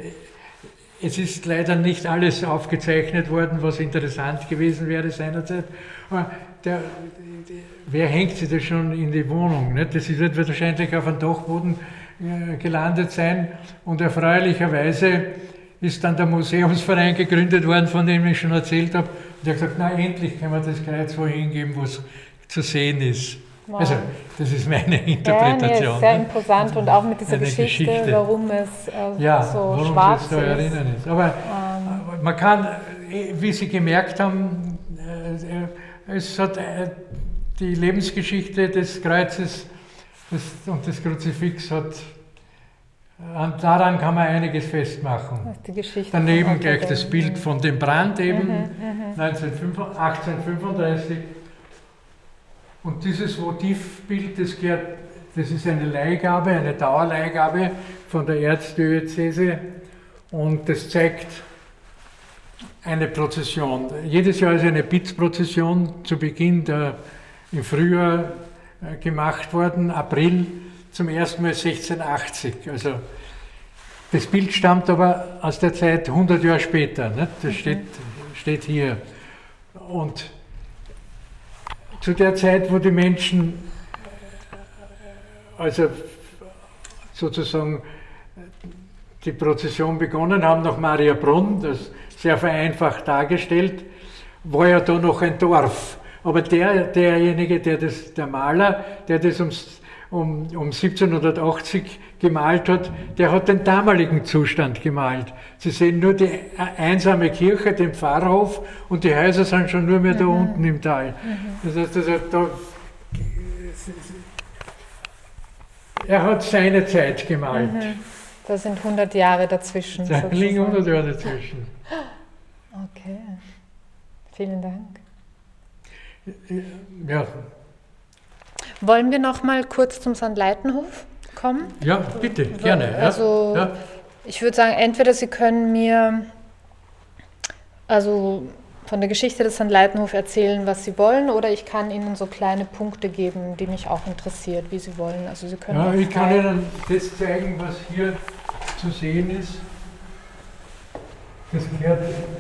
Es ist leider nicht alles aufgezeichnet worden, was interessant gewesen wäre seinerzeit. Aber der, wer hängt sich das schon in die Wohnung? Nicht? Das wird wahrscheinlich auf einem Dachboden äh, gelandet sein. Und erfreulicherweise ist dann der Museumsverein gegründet worden, von dem ich schon erzählt habe. Und der hat gesagt, na endlich können wir das Kreuz wohin geben, wo es zu sehen ist. Wow. Also, das ist meine Interpretation. Ja, nee, sehr imposant und auch mit dieser Geschichte, Geschichte, warum es äh, ja, so warum schwarz es da erinnern ist. Aber ähm. man kann, wie Sie gemerkt haben, äh, es hat äh, die Lebensgeschichte des Kreuzes das, und des Kruzifix hat, äh, daran kann man einiges festmachen. Die Geschichte Daneben gleich das Bild von dem Brand eben, mhm, achtzehnhundertfünfunddreißig. Und dieses Votivbild, das, gehört, das ist eine Leihgabe, eine Dauerleihgabe von der Erzdiözese und das zeigt eine Prozession. Jedes Jahr ist eine Bitzprozession zu Beginn der, im Frühjahr äh, gemacht worden, April zum ersten Mal sechzehnhundertachtzig. Also das Bild stammt aber aus der Zeit hundert Jahre später, nicht? Das steht, steht hier. Und zu der Zeit, wo die Menschen also sozusagen die Prozession begonnen haben nach Mariabrunn, das sehr vereinfacht dargestellt, war ja da noch ein Dorf. Aber der, derjenige, der das, der Maler, der das um, um, um siebzehnhundertachtzig gemalt hat, der hat den damaligen Zustand gemalt. Sie sehen nur die einsame Kirche, den Pfarrhof und die Häuser sind schon nur mehr mhm. da unten im Tal. Mhm. Das heißt, also, da, er hat seine Zeit gemalt. Mhm. Da sind hundert Jahre dazwischen. Da liegen hundert Jahre dazwischen. Okay, vielen Dank. Ja. Wollen wir noch mal kurz zum Sankt Leitenhof kommen? Ja, bitte, gerne. Also ja. Ich würde sagen, entweder Sie können mir also von der Geschichte des Sankt Leitenhof erzählen, was Sie wollen, oder ich kann Ihnen so kleine Punkte geben, die mich auch interessiert, wie Sie wollen. Also Sie können ja, ich kann Ihnen das zeigen, was hier zu sehen ist. Das gehört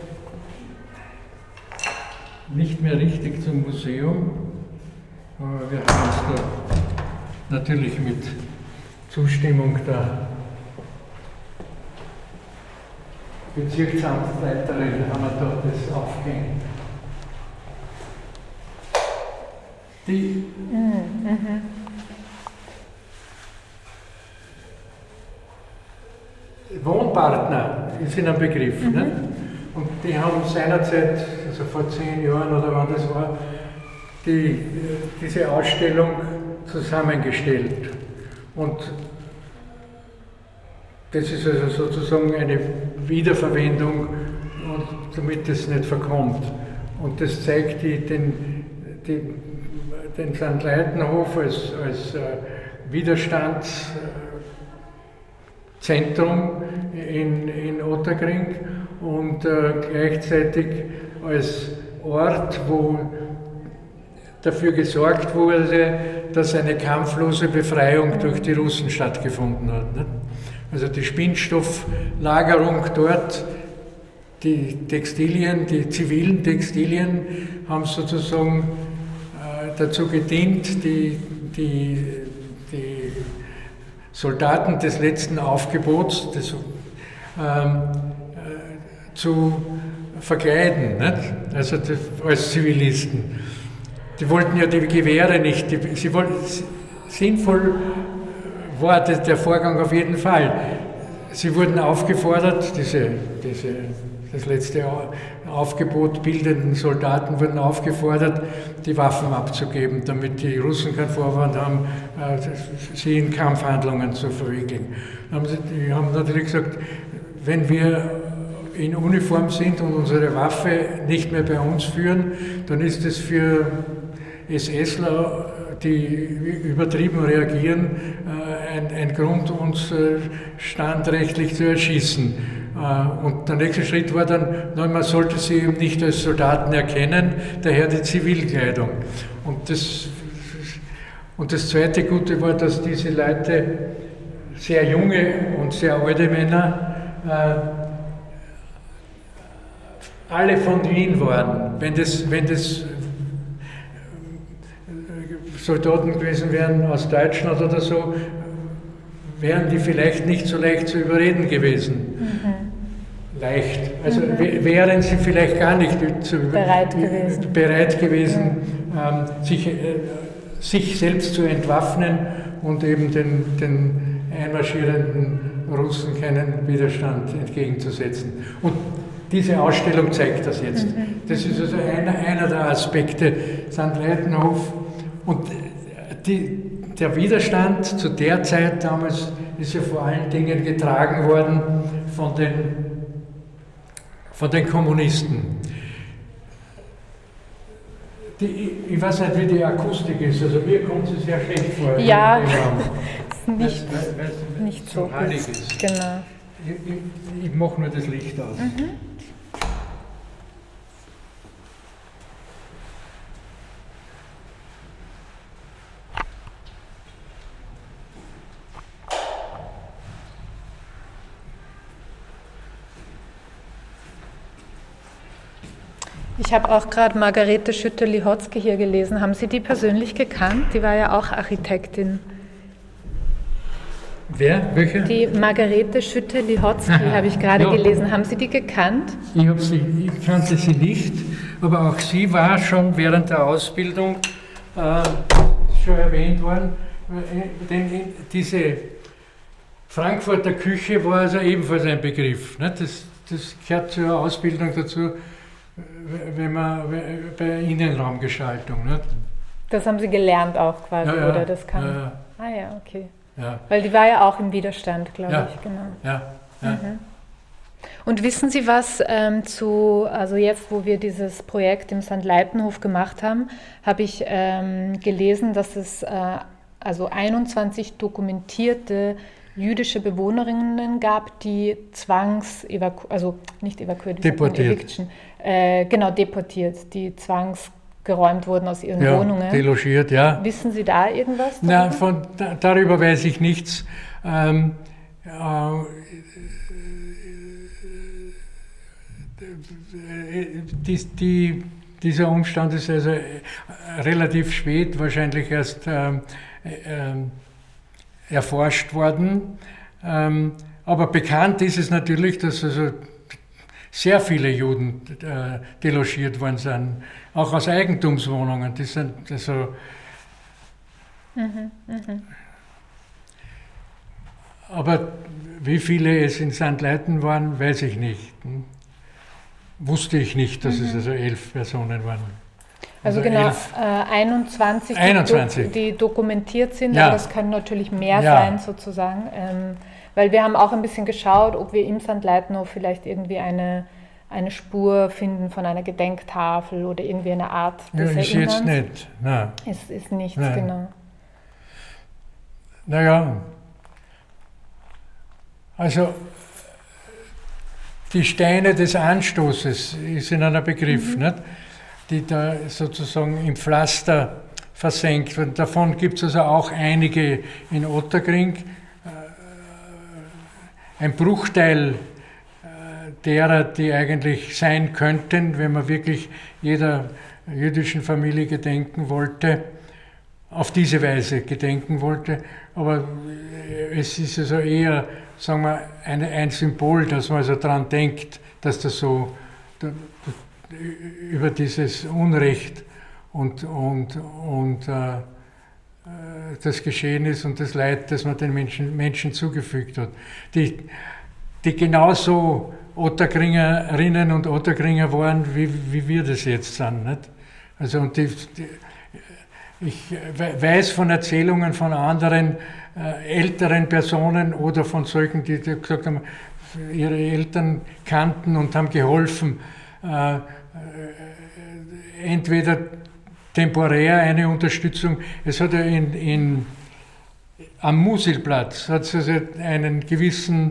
nicht mehr richtig zum Museum, aber wir haben uns da natürlich mit Zustimmung der Bezirksamtleiterin haben wir da das aufgehängt. Die mhm. Wohnpartner ist in einem Begriff. Mhm. Ne? Und die haben seinerzeit, also vor zehn Jahren oder wann das war, die, diese Ausstellung zusammengestellt. Und das ist also sozusagen eine Wiederverwendung, und damit das nicht verkommt. Und das zeigt die, den, die, den Sankt Leitenhof als, als Widerstandszentrum in, in Otterkring und äh, gleichzeitig als Ort, wo dafür gesorgt wurde, dass eine kampflose Befreiung durch die Russen stattgefunden hat. Ne? Also die Spinnstofflagerung dort, die Textilien, die zivilen Textilien haben sozusagen äh, dazu gedient, die, die, die Soldaten des letzten Aufgebots des, ähm, äh, zu verkleiden, nicht? Also das, als Zivilisten. Die wollten ja die Gewehre nicht, die, sie wollten, sinnvoll war das, der Vorgang auf jeden Fall. Sie wurden aufgefordert, diese, diese, das letzte Aufgebot bildenden Soldaten wurden aufgefordert, die Waffen abzugeben, damit die Russen keinen Vorwand haben, sie in Kampfhandlungen zu verwickeln. Die haben natürlich gesagt, wenn wir in Uniform sind und unsere Waffe nicht mehr bei uns führen, dann ist es für SSler, die übertrieben reagieren, ein, ein Grund, uns standrechtlich zu erschießen. Und der nächste Schritt war dann, man sollte sie eben nicht als Soldaten erkennen, daher die Zivilkleidung. Und das, und das zweite Gute war, dass diese Leute, sehr junge und sehr alte Männer, alle von Wien waren. Wenn das, wenn das Soldaten gewesen wären aus Deutschland oder so, wären die vielleicht nicht so leicht zu überreden gewesen. Mhm. Leicht. Also mhm. wären sie vielleicht gar nicht zu, bereit gewesen, bereit gewesen ähm, sich, äh, sich selbst zu entwaffnen und eben den, den einmarschierenden Russen keinen Widerstand entgegenzusetzen. Und diese Ausstellung zeigt das jetzt. Mhm. Das ist also einer, einer der Aspekte. Sankt Leitenhof. Und die, der Widerstand zu der Zeit damals ist ja vor allen Dingen getragen worden von den, von den Kommunisten. Die, ich weiß nicht, wie die Akustik ist, also mir kommt es sehr schlecht vor. Ja, nicht, weil, weil, weil nicht so heilig ist. Genau. Ich, ich, ich mache nur das Licht aus. Mhm. Ich habe auch gerade Margarete Schütte-Lihotzky hier gelesen. Haben Sie die persönlich gekannt? Die war ja auch Architektin. Wer? Welche? Die Margarete Schütte-Lihotzky habe ich gerade ja. gelesen. Haben Sie die gekannt? Ich, hab sie, ich kannte sie nicht, aber auch sie war schon während der Ausbildung äh, schon erwähnt worden. Denn diese Frankfurter Küche war also ebenfalls ein Begriff. Ne? Das, das gehört zur Ausbildung dazu, wenn man bei Innenraumgestaltung. Ne? Das haben Sie gelernt auch quasi, ja, ja, oder? Das kann. Ja, ja. Ah ja, okay. Ja. Weil die war ja auch im Widerstand, glaube ja. ich, genau. Ja. Ja. Mhm. Und wissen Sie was ähm, zu, also jetzt, wo wir dieses Projekt im Sankt Leitenhof gemacht haben, habe ich ähm, gelesen, dass es äh, also einundzwanzig dokumentierte jüdische Bewohnerinnen gab, die zwangs evakuiert, also nicht evakuiert, deportiert. Äh, genau, deportiert, die zwangsgeräumt wurden aus ihren ja, Wohnungen. Delogiert, ja. Wissen Sie da irgendwas darüber? Nein, von, da, darüber weiß ich nichts. Ähm, äh, die, die, dieser Umstand ist also relativ spät, wahrscheinlich erst ähm, äh, erforscht worden. Ähm, aber bekannt ist es natürlich, dass also sehr viele Juden äh, delogiert worden sind, auch aus Eigentumswohnungen. Die sind also. Mhm, mh. Aber wie viele es in Sankt Leiten waren, weiß ich nicht. Hm? Wusste ich nicht, dass mhm. es also elf Personen waren. Also oder genau, elf, äh, einundzwanzig, einundzwanzig. Die, die dokumentiert sind, ja. aber das können natürlich mehr ja. sein sozusagen. Ähm, weil wir haben auch ein bisschen geschaut, ob wir im Sankt Leitenhof vielleicht irgendwie eine, eine Spur finden von einer Gedenktafel oder irgendwie eine Art des ja, ist Erinnerns. Jetzt nicht. Nein. Ist, ist nichts, Nein. genau. Naja, also die Steine des Anstoßes ist in einer Begriff, mhm. nicht? Die da sozusagen im Pflaster versenkt werden. Davon gibt es also auch einige in Otterkring. Ein Bruchteil derer, die eigentlich sein könnten, wenn man wirklich jeder jüdischen Familie gedenken wollte, auf diese Weise gedenken wollte. Aber es ist also eher, sagen wir, ein, ein Symbol, dass man also daran denkt, dass das so da, über dieses Unrecht und, und, und äh, das Geschehen ist und das Leid, das man den Menschen, Menschen zugefügt hat. Die, die genauso Otterkringerinnen und Otterkringer waren, wie, wie wir das jetzt sind. Nicht? Also, und die, die, ich weiß von Erzählungen von anderen äh, älteren Personen oder von solchen, die, die gesagt haben, ihre Eltern kannten und haben geholfen, äh, äh, entweder temporär eine Unterstützung. Es hat ja in, in, am Musilplatz hat es also einen gewissen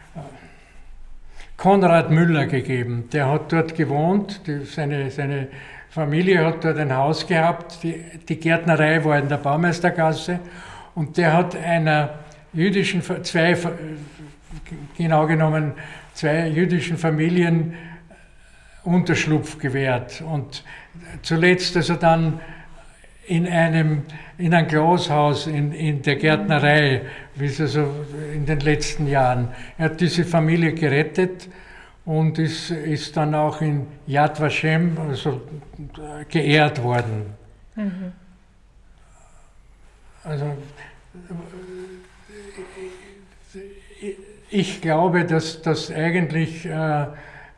Konrad Müller gegeben. Der hat dort gewohnt, die, seine, seine Familie hat dort ein Haus gehabt, die, die Gärtnerei war in der Baumeistergasse und der hat einer jüdischen, zwei, genau genommen zwei jüdischen Familien Unterschlupf gewährt und zuletzt also dann in einem, in einem Glashaus in, in der Gärtnerei, wie es also in den letzten Jahren. Er hat diese Familie gerettet und ist, ist dann auch in Yad Vashem also geehrt worden. Mhm. Also ich glaube, dass, dass eigentlich äh,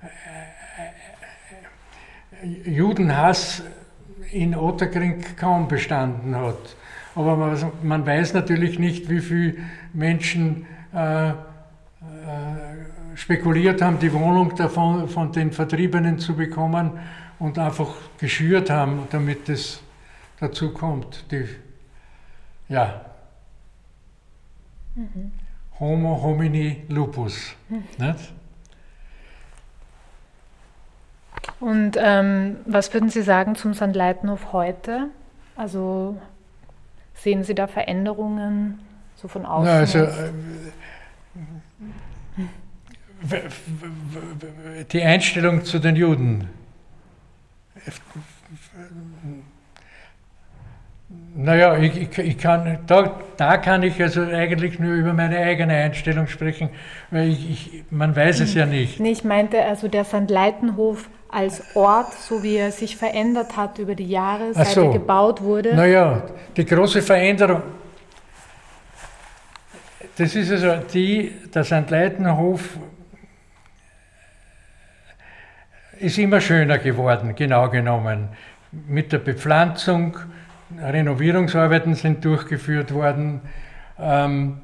Judenhass in Otterkring kaum bestanden hat. Aber man, man weiß natürlich nicht, wie viele Menschen äh, äh, spekuliert haben, die Wohnung davon, von den Vertriebenen zu bekommen und einfach geschürt haben, damit es dazu kommt. Die, ja. Mhm. Homo homini lupus. Mhm. Nicht? Und ähm, was würden Sie sagen zum Sankt Leitenhof heute? Also sehen Sie da Veränderungen so von außen? Na, also, äh, die Einstellung zu den Juden. Naja, ich, ich, ich kann, da, da kann ich also eigentlich nur über meine eigene Einstellung sprechen, weil ich, ich, man weiß es ja nicht. Nee, ich meinte also der Sankt Leitenhof als Ort, so wie er sich verändert hat über die Jahre, seit so. er gebaut wurde. Naja, die große Veränderung, das ist also die, der Sankt Leitenhof ist immer schöner geworden, genau genommen. Mit der Bepflanzung, Renovierungsarbeiten sind durchgeführt worden. Ähm,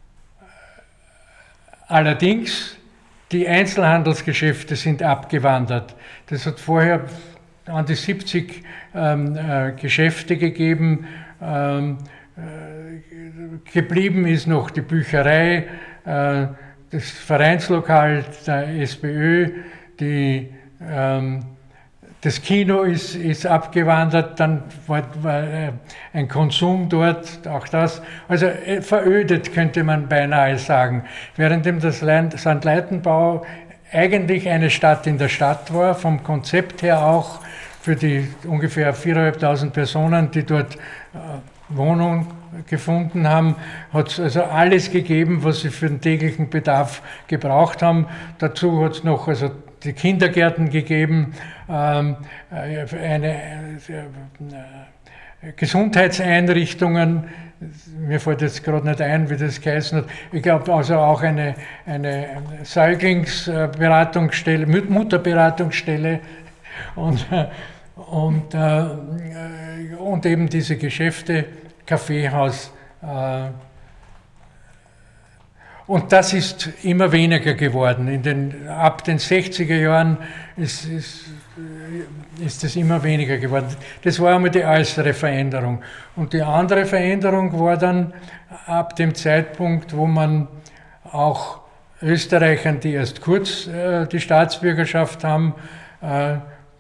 allerdings, die Einzelhandelsgeschäfte sind abgewandert. Das hat vorher an die siebzig ähm, äh, Geschäfte gegeben. Ähm, äh, geblieben ist noch die Bücherei, äh, das Vereinslokal der SPÖ, die ähm, das Kino ist, ist abgewandert, dann war, war ein Konsum dort, auch das. Also verödet, könnte man beinahe sagen. Währenddem das Sankt Leitenbau eigentlich eine Stadt in der Stadt war, vom Konzept her auch für die ungefähr viertausendfünfhundert Personen, die dort äh, Wohnung gefunden haben, hat es also alles gegeben, was sie für den täglichen Bedarf gebraucht haben. Dazu hat es noch also die Kindergärten gegeben, ähm, eine, äh, Gesundheitseinrichtungen, mir fällt jetzt gerade nicht ein, wie das geheißen hat. Ich glaube also auch eine, eine Säuglingsberatungsstelle, Mutterberatungsstelle und, und, äh, und eben diese Geschäfte, Kaffeehaus. Äh, und das ist immer weniger geworden. In den, ab den sechziger Jahren ist, ist ist es immer weniger geworden. Das war einmal die äußere Veränderung. Und die andere Veränderung war dann ab dem Zeitpunkt, wo man auch Österreichern, die erst kurz äh, die Staatsbürgerschaft haben, äh,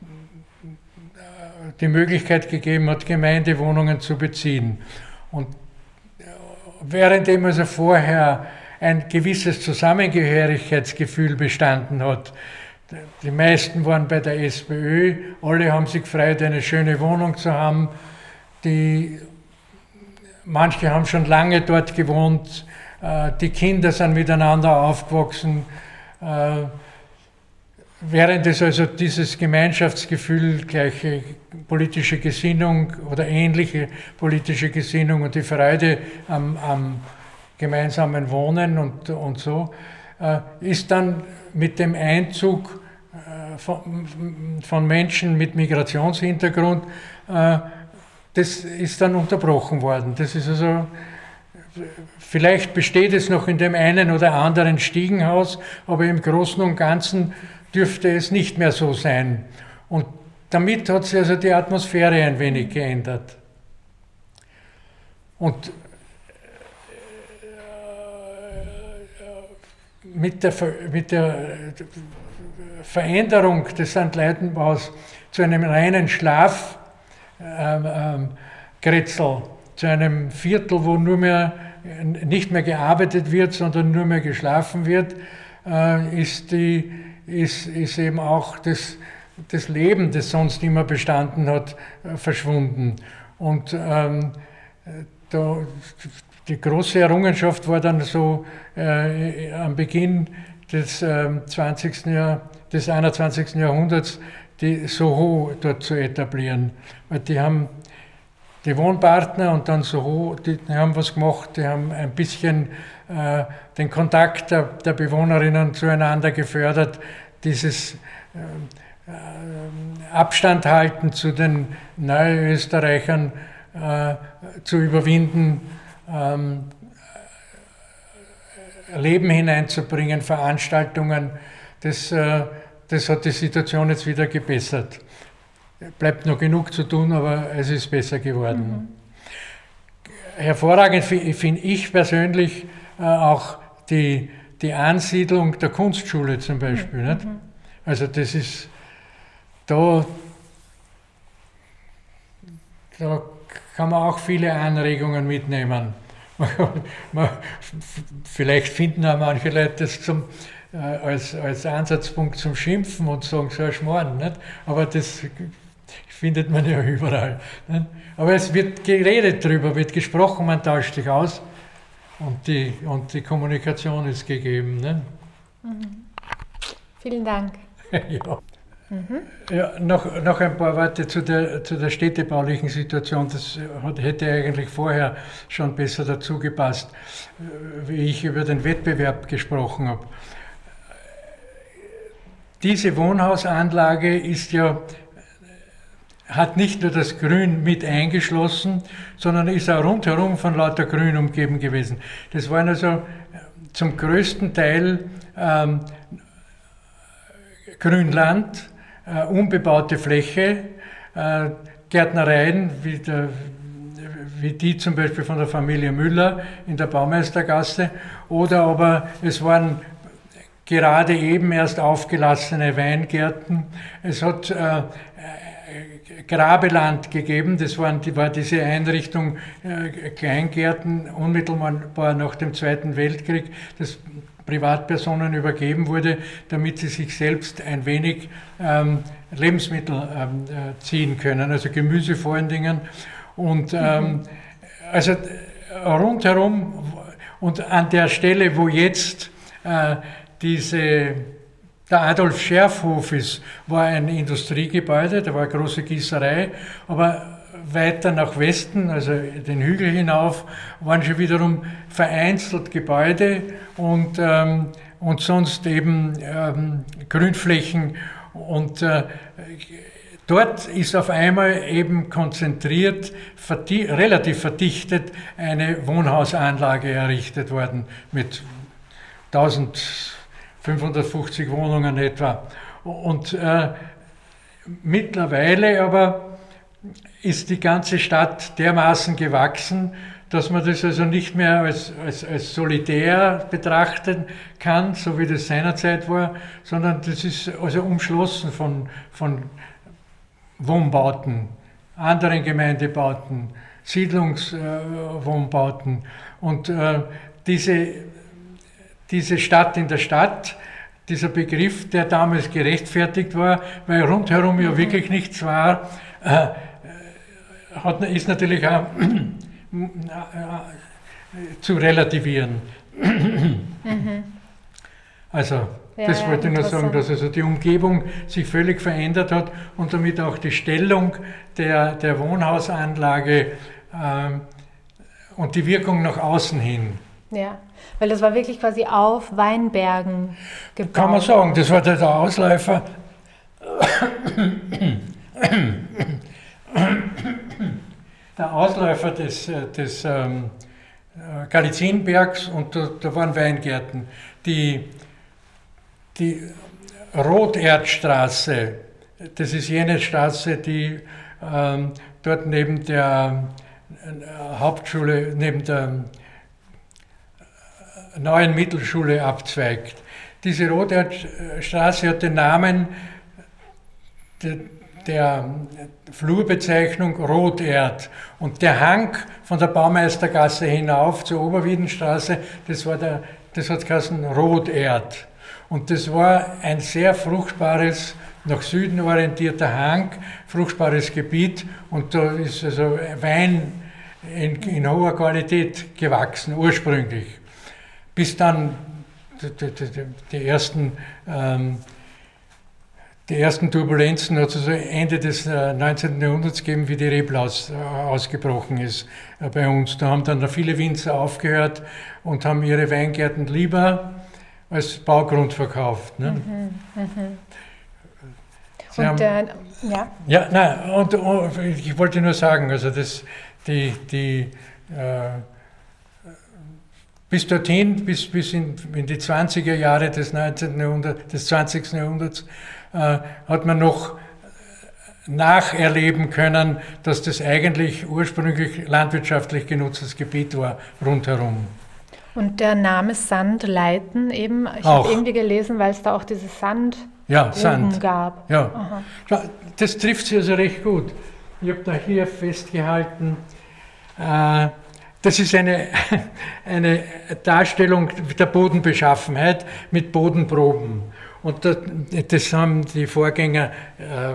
die Möglichkeit gegeben hat, Gemeindewohnungen zu beziehen. Und währenddem also vorher ein gewisses Zusammengehörigkeitsgefühl bestanden hat, die meisten waren bei der SPÖ, alle haben sich gefreut, eine schöne Wohnung zu haben. Die, manche haben schon lange dort gewohnt, die Kinder sind miteinander aufgewachsen. Während es also dieses Gemeinschaftsgefühl, gleiche politische Gesinnung oder ähnliche politische Gesinnung und die Freude am, am gemeinsamen Wohnen und, und so, ist dann mit dem Einzug von, von Menschen mit Migrationshintergrund, das ist dann unterbrochen worden. Das ist also, vielleicht besteht es noch in dem einen oder anderen Stiegenhaus, aber im Großen und Ganzen dürfte es nicht mehr so sein. Und damit hat sich also die Atmosphäre ein wenig geändert. Und mit der, mit der Veränderung des Sankt Leitenbaus zu einem reinen Schlafkretzel, ähm, zu einem Viertel, wo nur mehr, nicht mehr gearbeitet wird, sondern nur mehr geschlafen wird, äh, ist, die, ist, ist eben auch das, das Leben, das sonst immer bestanden hat, äh, verschwunden. Und ähm, da, die große Errungenschaft war dann so äh, am Beginn des, äh, zwanzigsten Jahr, des einundzwanzigsten Jahrhunderts, die Soho dort zu etablieren. Weil die haben die Wohnpartner und dann Soho, die, die haben was gemacht, die haben ein bisschen äh, den Kontakt der, der Bewohnerinnen zueinander gefördert, dieses äh, Abstand halten zu den Neuösterreichern äh, zu überwinden, ähm, Leben hineinzubringen, Veranstaltungen, das, äh, das hat die Situation jetzt wieder gebessert. Bleibt noch genug zu tun, aber es ist besser geworden. Mhm. Hervorragend finde ich persönlich äh, auch die, die Ansiedlung der Kunstschule zum Beispiel. Mhm. Nicht? Also das ist, da, da kann man auch viele Anregungen mitnehmen. Man, vielleicht finden auch manche Leute das zum, äh, als, als Ansatzpunkt zum Schimpfen und sagen, so ein Schmarrn. Nicht? Aber das findet man ja überall. Nicht? Aber es wird geredet darüber, wird gesprochen, man tauscht sich aus und die, und die Kommunikation ist gegeben. Nicht? Mhm. Vielen Dank. Ja. Mhm. Ja, noch, noch ein paar Worte zu der, zu der städtebaulichen Situation. Das hat, hätte eigentlich vorher schon besser dazu gepasst, wie ich über den Wettbewerb gesprochen habe. Diese Wohnhausanlage ist ja, hat nicht nur das Grün mit eingeschlossen, sondern ist auch rundherum von lauter Grün umgeben gewesen. Das waren also zum größten Teil ähm, Grünland, Uh, unbebaute Fläche, uh, Gärtnereien, wie, der, wie die zum Beispiel von der Familie Müller in der Baumeistergasse, oder aber es waren gerade eben erst aufgelassene Weingärten. Es hat uh, Grabeland gegeben, das waren, die, war diese Einrichtung uh, Kleingärten unmittelbar nach dem Zweiten Weltkrieg, das Privatpersonen übergeben wurde, damit sie sich selbst ein wenig ähm, Lebensmittel ähm, äh, ziehen können, also Gemüse vor allen Dingen. Und ähm, mhm. also rundherum und an der Stelle, wo jetzt äh, diese Der Adolf Scherfhof ist, war ein Industriegebäude, da war eine große Gießerei, aber weiter nach Westen, also den Hügel hinauf, waren schon wiederum vereinzelt Gebäude und, ähm, und sonst eben ähm, Grünflächen. Und äh, dort ist auf einmal eben konzentriert, verdi- relativ verdichtet, eine Wohnhausanlage errichtet worden mit eintausendfünfhundertfünfzig Wohnungen etwa. Und äh, mittlerweile aber ist die ganze Stadt dermaßen gewachsen, dass man das also nicht mehr als, als, als solitär betrachten kann, so wie das seinerzeit war, sondern das ist also umschlossen von, von Wohnbauten, anderen Gemeindebauten, Siedlungswohnbauten. Äh, Und äh, diese, diese Stadt in der Stadt, dieser Begriff, der damals gerechtfertigt war, weil rundherum ja wirklich nichts war, äh, hat, ist natürlich auch zu relativieren. Mhm. Also, ja, das wollte ich nur sagen, dass also die Umgebung sich völlig verändert hat und damit auch die Stellung der, der Wohnhausanlage äh, und die Wirkung nach außen hin. Ja, weil das war wirklich quasi auf Weinbergen gebaut. Kann man sagen, das war der Ausläufer. Der Ausläufer des, des ähm, Galizienbergs und da, da waren Weingärten. Die, die Roterdstraße, das ist jene Straße, die ähm, dort neben der äh, Hauptschule, neben der äh, neuen Mittelschule abzweigt. Diese Roterdstraße hat den Namen der, der Flurbezeichnung Roterd und der Hang von der Baumeistergasse hinauf zur Oberwiedenstraße, das war der, das hat geheißen Roterd. Und das war ein sehr fruchtbares, nach Süden orientierter Hang, fruchtbares Gebiet und da ist also Wein in, in hoher Qualität gewachsen, ursprünglich. Bis dann die, die, die ersten ähm, Die ersten Turbulenzen hat es also Ende des neunzehnten Jahrhunderts gegeben, wie die Reblaus ausgebrochen ist bei uns. Da haben dann viele Winzer aufgehört und haben ihre Weingärten lieber als Baugrund verkauft. Ne? Mhm, mhm. Sie und haben, der, ja. Ja, nein, und, und ich wollte nur sagen, also das, die, die äh, bis dorthin, bis, bis in, in die zwanziger Jahre des neunzehnten Jahrhunderts, des zwanzigsten Jahrhunderts, äh, hat man noch nacherleben können, dass das eigentlich ursprünglich landwirtschaftlich genutztes Gebiet war, rundherum. Und der Name Sandleiten eben, ich habe irgendwie gelesen, weil es da auch diese Sand ja, Sand gab. Ja. Aha. Das trifft sie also recht gut. Ich habe da hier festgehalten, äh, das ist eine, eine Darstellung der Bodenbeschaffenheit mit Bodenproben. Und das, das haben die Vorgänger äh,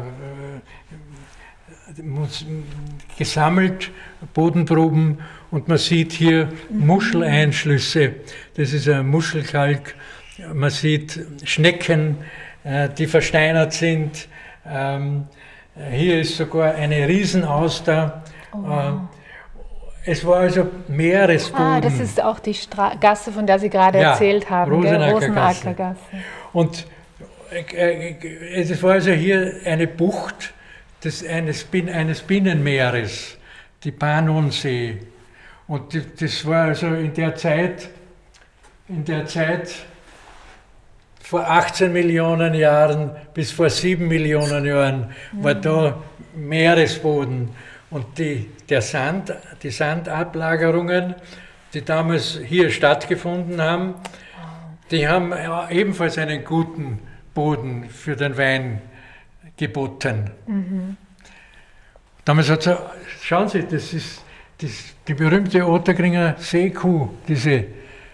gesammelt, Bodenproben, und man sieht hier Muscheleinschlüsse. Das ist ein Muschelkalk. Man sieht Schnecken, äh, die versteinert sind. Ähm, hier ist sogar eine Riesenauster. Oh, wow. äh, Es war also Meeresboden. Ah, das ist auch die Stra- Gasse, von der Sie gerade ja, erzählt haben, Rosenackergasse. Gasse. Und äh, es war also hier eine Bucht des, eines, Bin, eines Binnenmeeres, die Panonsee. Und die, das war also in der Zeit, in der Zeit vor achtzehn Millionen Jahren bis vor sieben Millionen Jahren war mhm. da Meeresboden. Und die, der Sand, die Sandablagerungen, die damals hier stattgefunden haben, die haben ebenfalls einen guten Boden für den Wein geboten. Mhm. Damals hat es, schauen Sie, das ist das, die berühmte Otterkringer Seekuh, diese äh,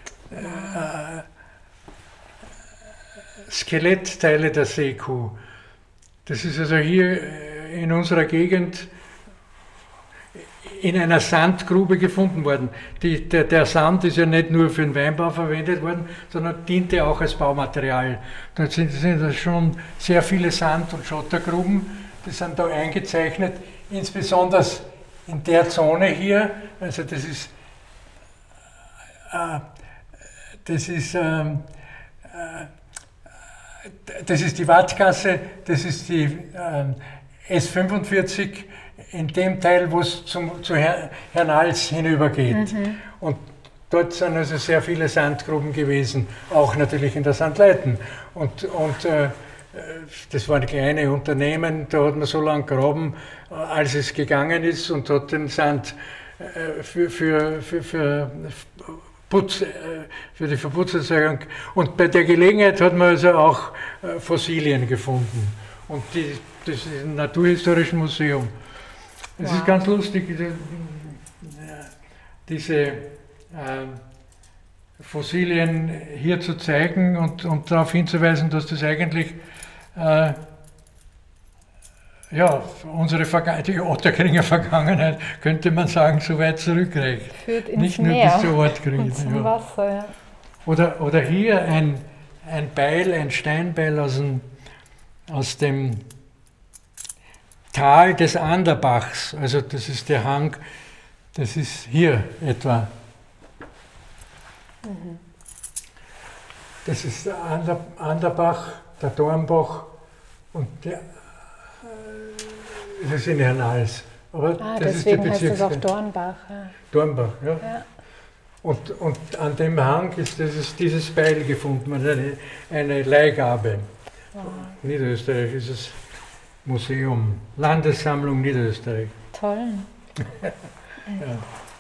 Skelettteile der Seekuh. Das ist also hier in unserer Gegend in einer Sandgrube gefunden worden. Die, der, der Sand ist ja nicht nur für den Weinbau verwendet worden, sondern diente auch als Baumaterial. Da sind, sind da schon sehr viele Sand- und Schottergruben, die sind da eingezeichnet, insbesondere in der Zone hier, also das ist, äh, das ist, äh, das ist die Wattgasse, das ist die äh, S fünfundvierzig, in dem Teil, wo es zum, zu Her Hernals hinübergeht. Mhm. Und dort sind also sehr viele Sandgruben gewesen, auch natürlich in der Sandleiten. Und, und äh, das waren kleine Unternehmen, da hat man so lange graben, als es gegangen ist, und hat den Sand äh, für, für, für, für, Putz, äh, für die Verputzerzeugung. Und bei der Gelegenheit hat man also auch äh, Fossilien gefunden. Und die, das ist ein Naturhistorischen Museum. Es wow. ist ganz lustig, diese äh, Fossilien hier zu zeigen und, und darauf hinzuweisen, dass das eigentlich äh, ja, unsere Verga die Otterkringer Vergangenheit, könnte man sagen, so weit zurückreicht. Führt ins Nicht nur Meer bis zur Ortkriege. zum ja. Wasser, ja. Oder, oder hier ein, ein Beil, ein Steinbeil aus dem, aus dem Tal des Anderbachs, also das ist der Hang, das ist hier etwa. Mhm. Das ist der Ander, Anderbach, der Dornbach und der, das ist in Hernals. Aber ah, das deswegen ist die heißt es auch Dornbach. Ja. Dornbach, ja. ja. Und, und an dem Hang ist dieses, dieses Beil gefunden, eine, eine Leihgabe. Wow. Niederösterreichisches Museum, Landessammlung Niederösterreich. Toll. ja.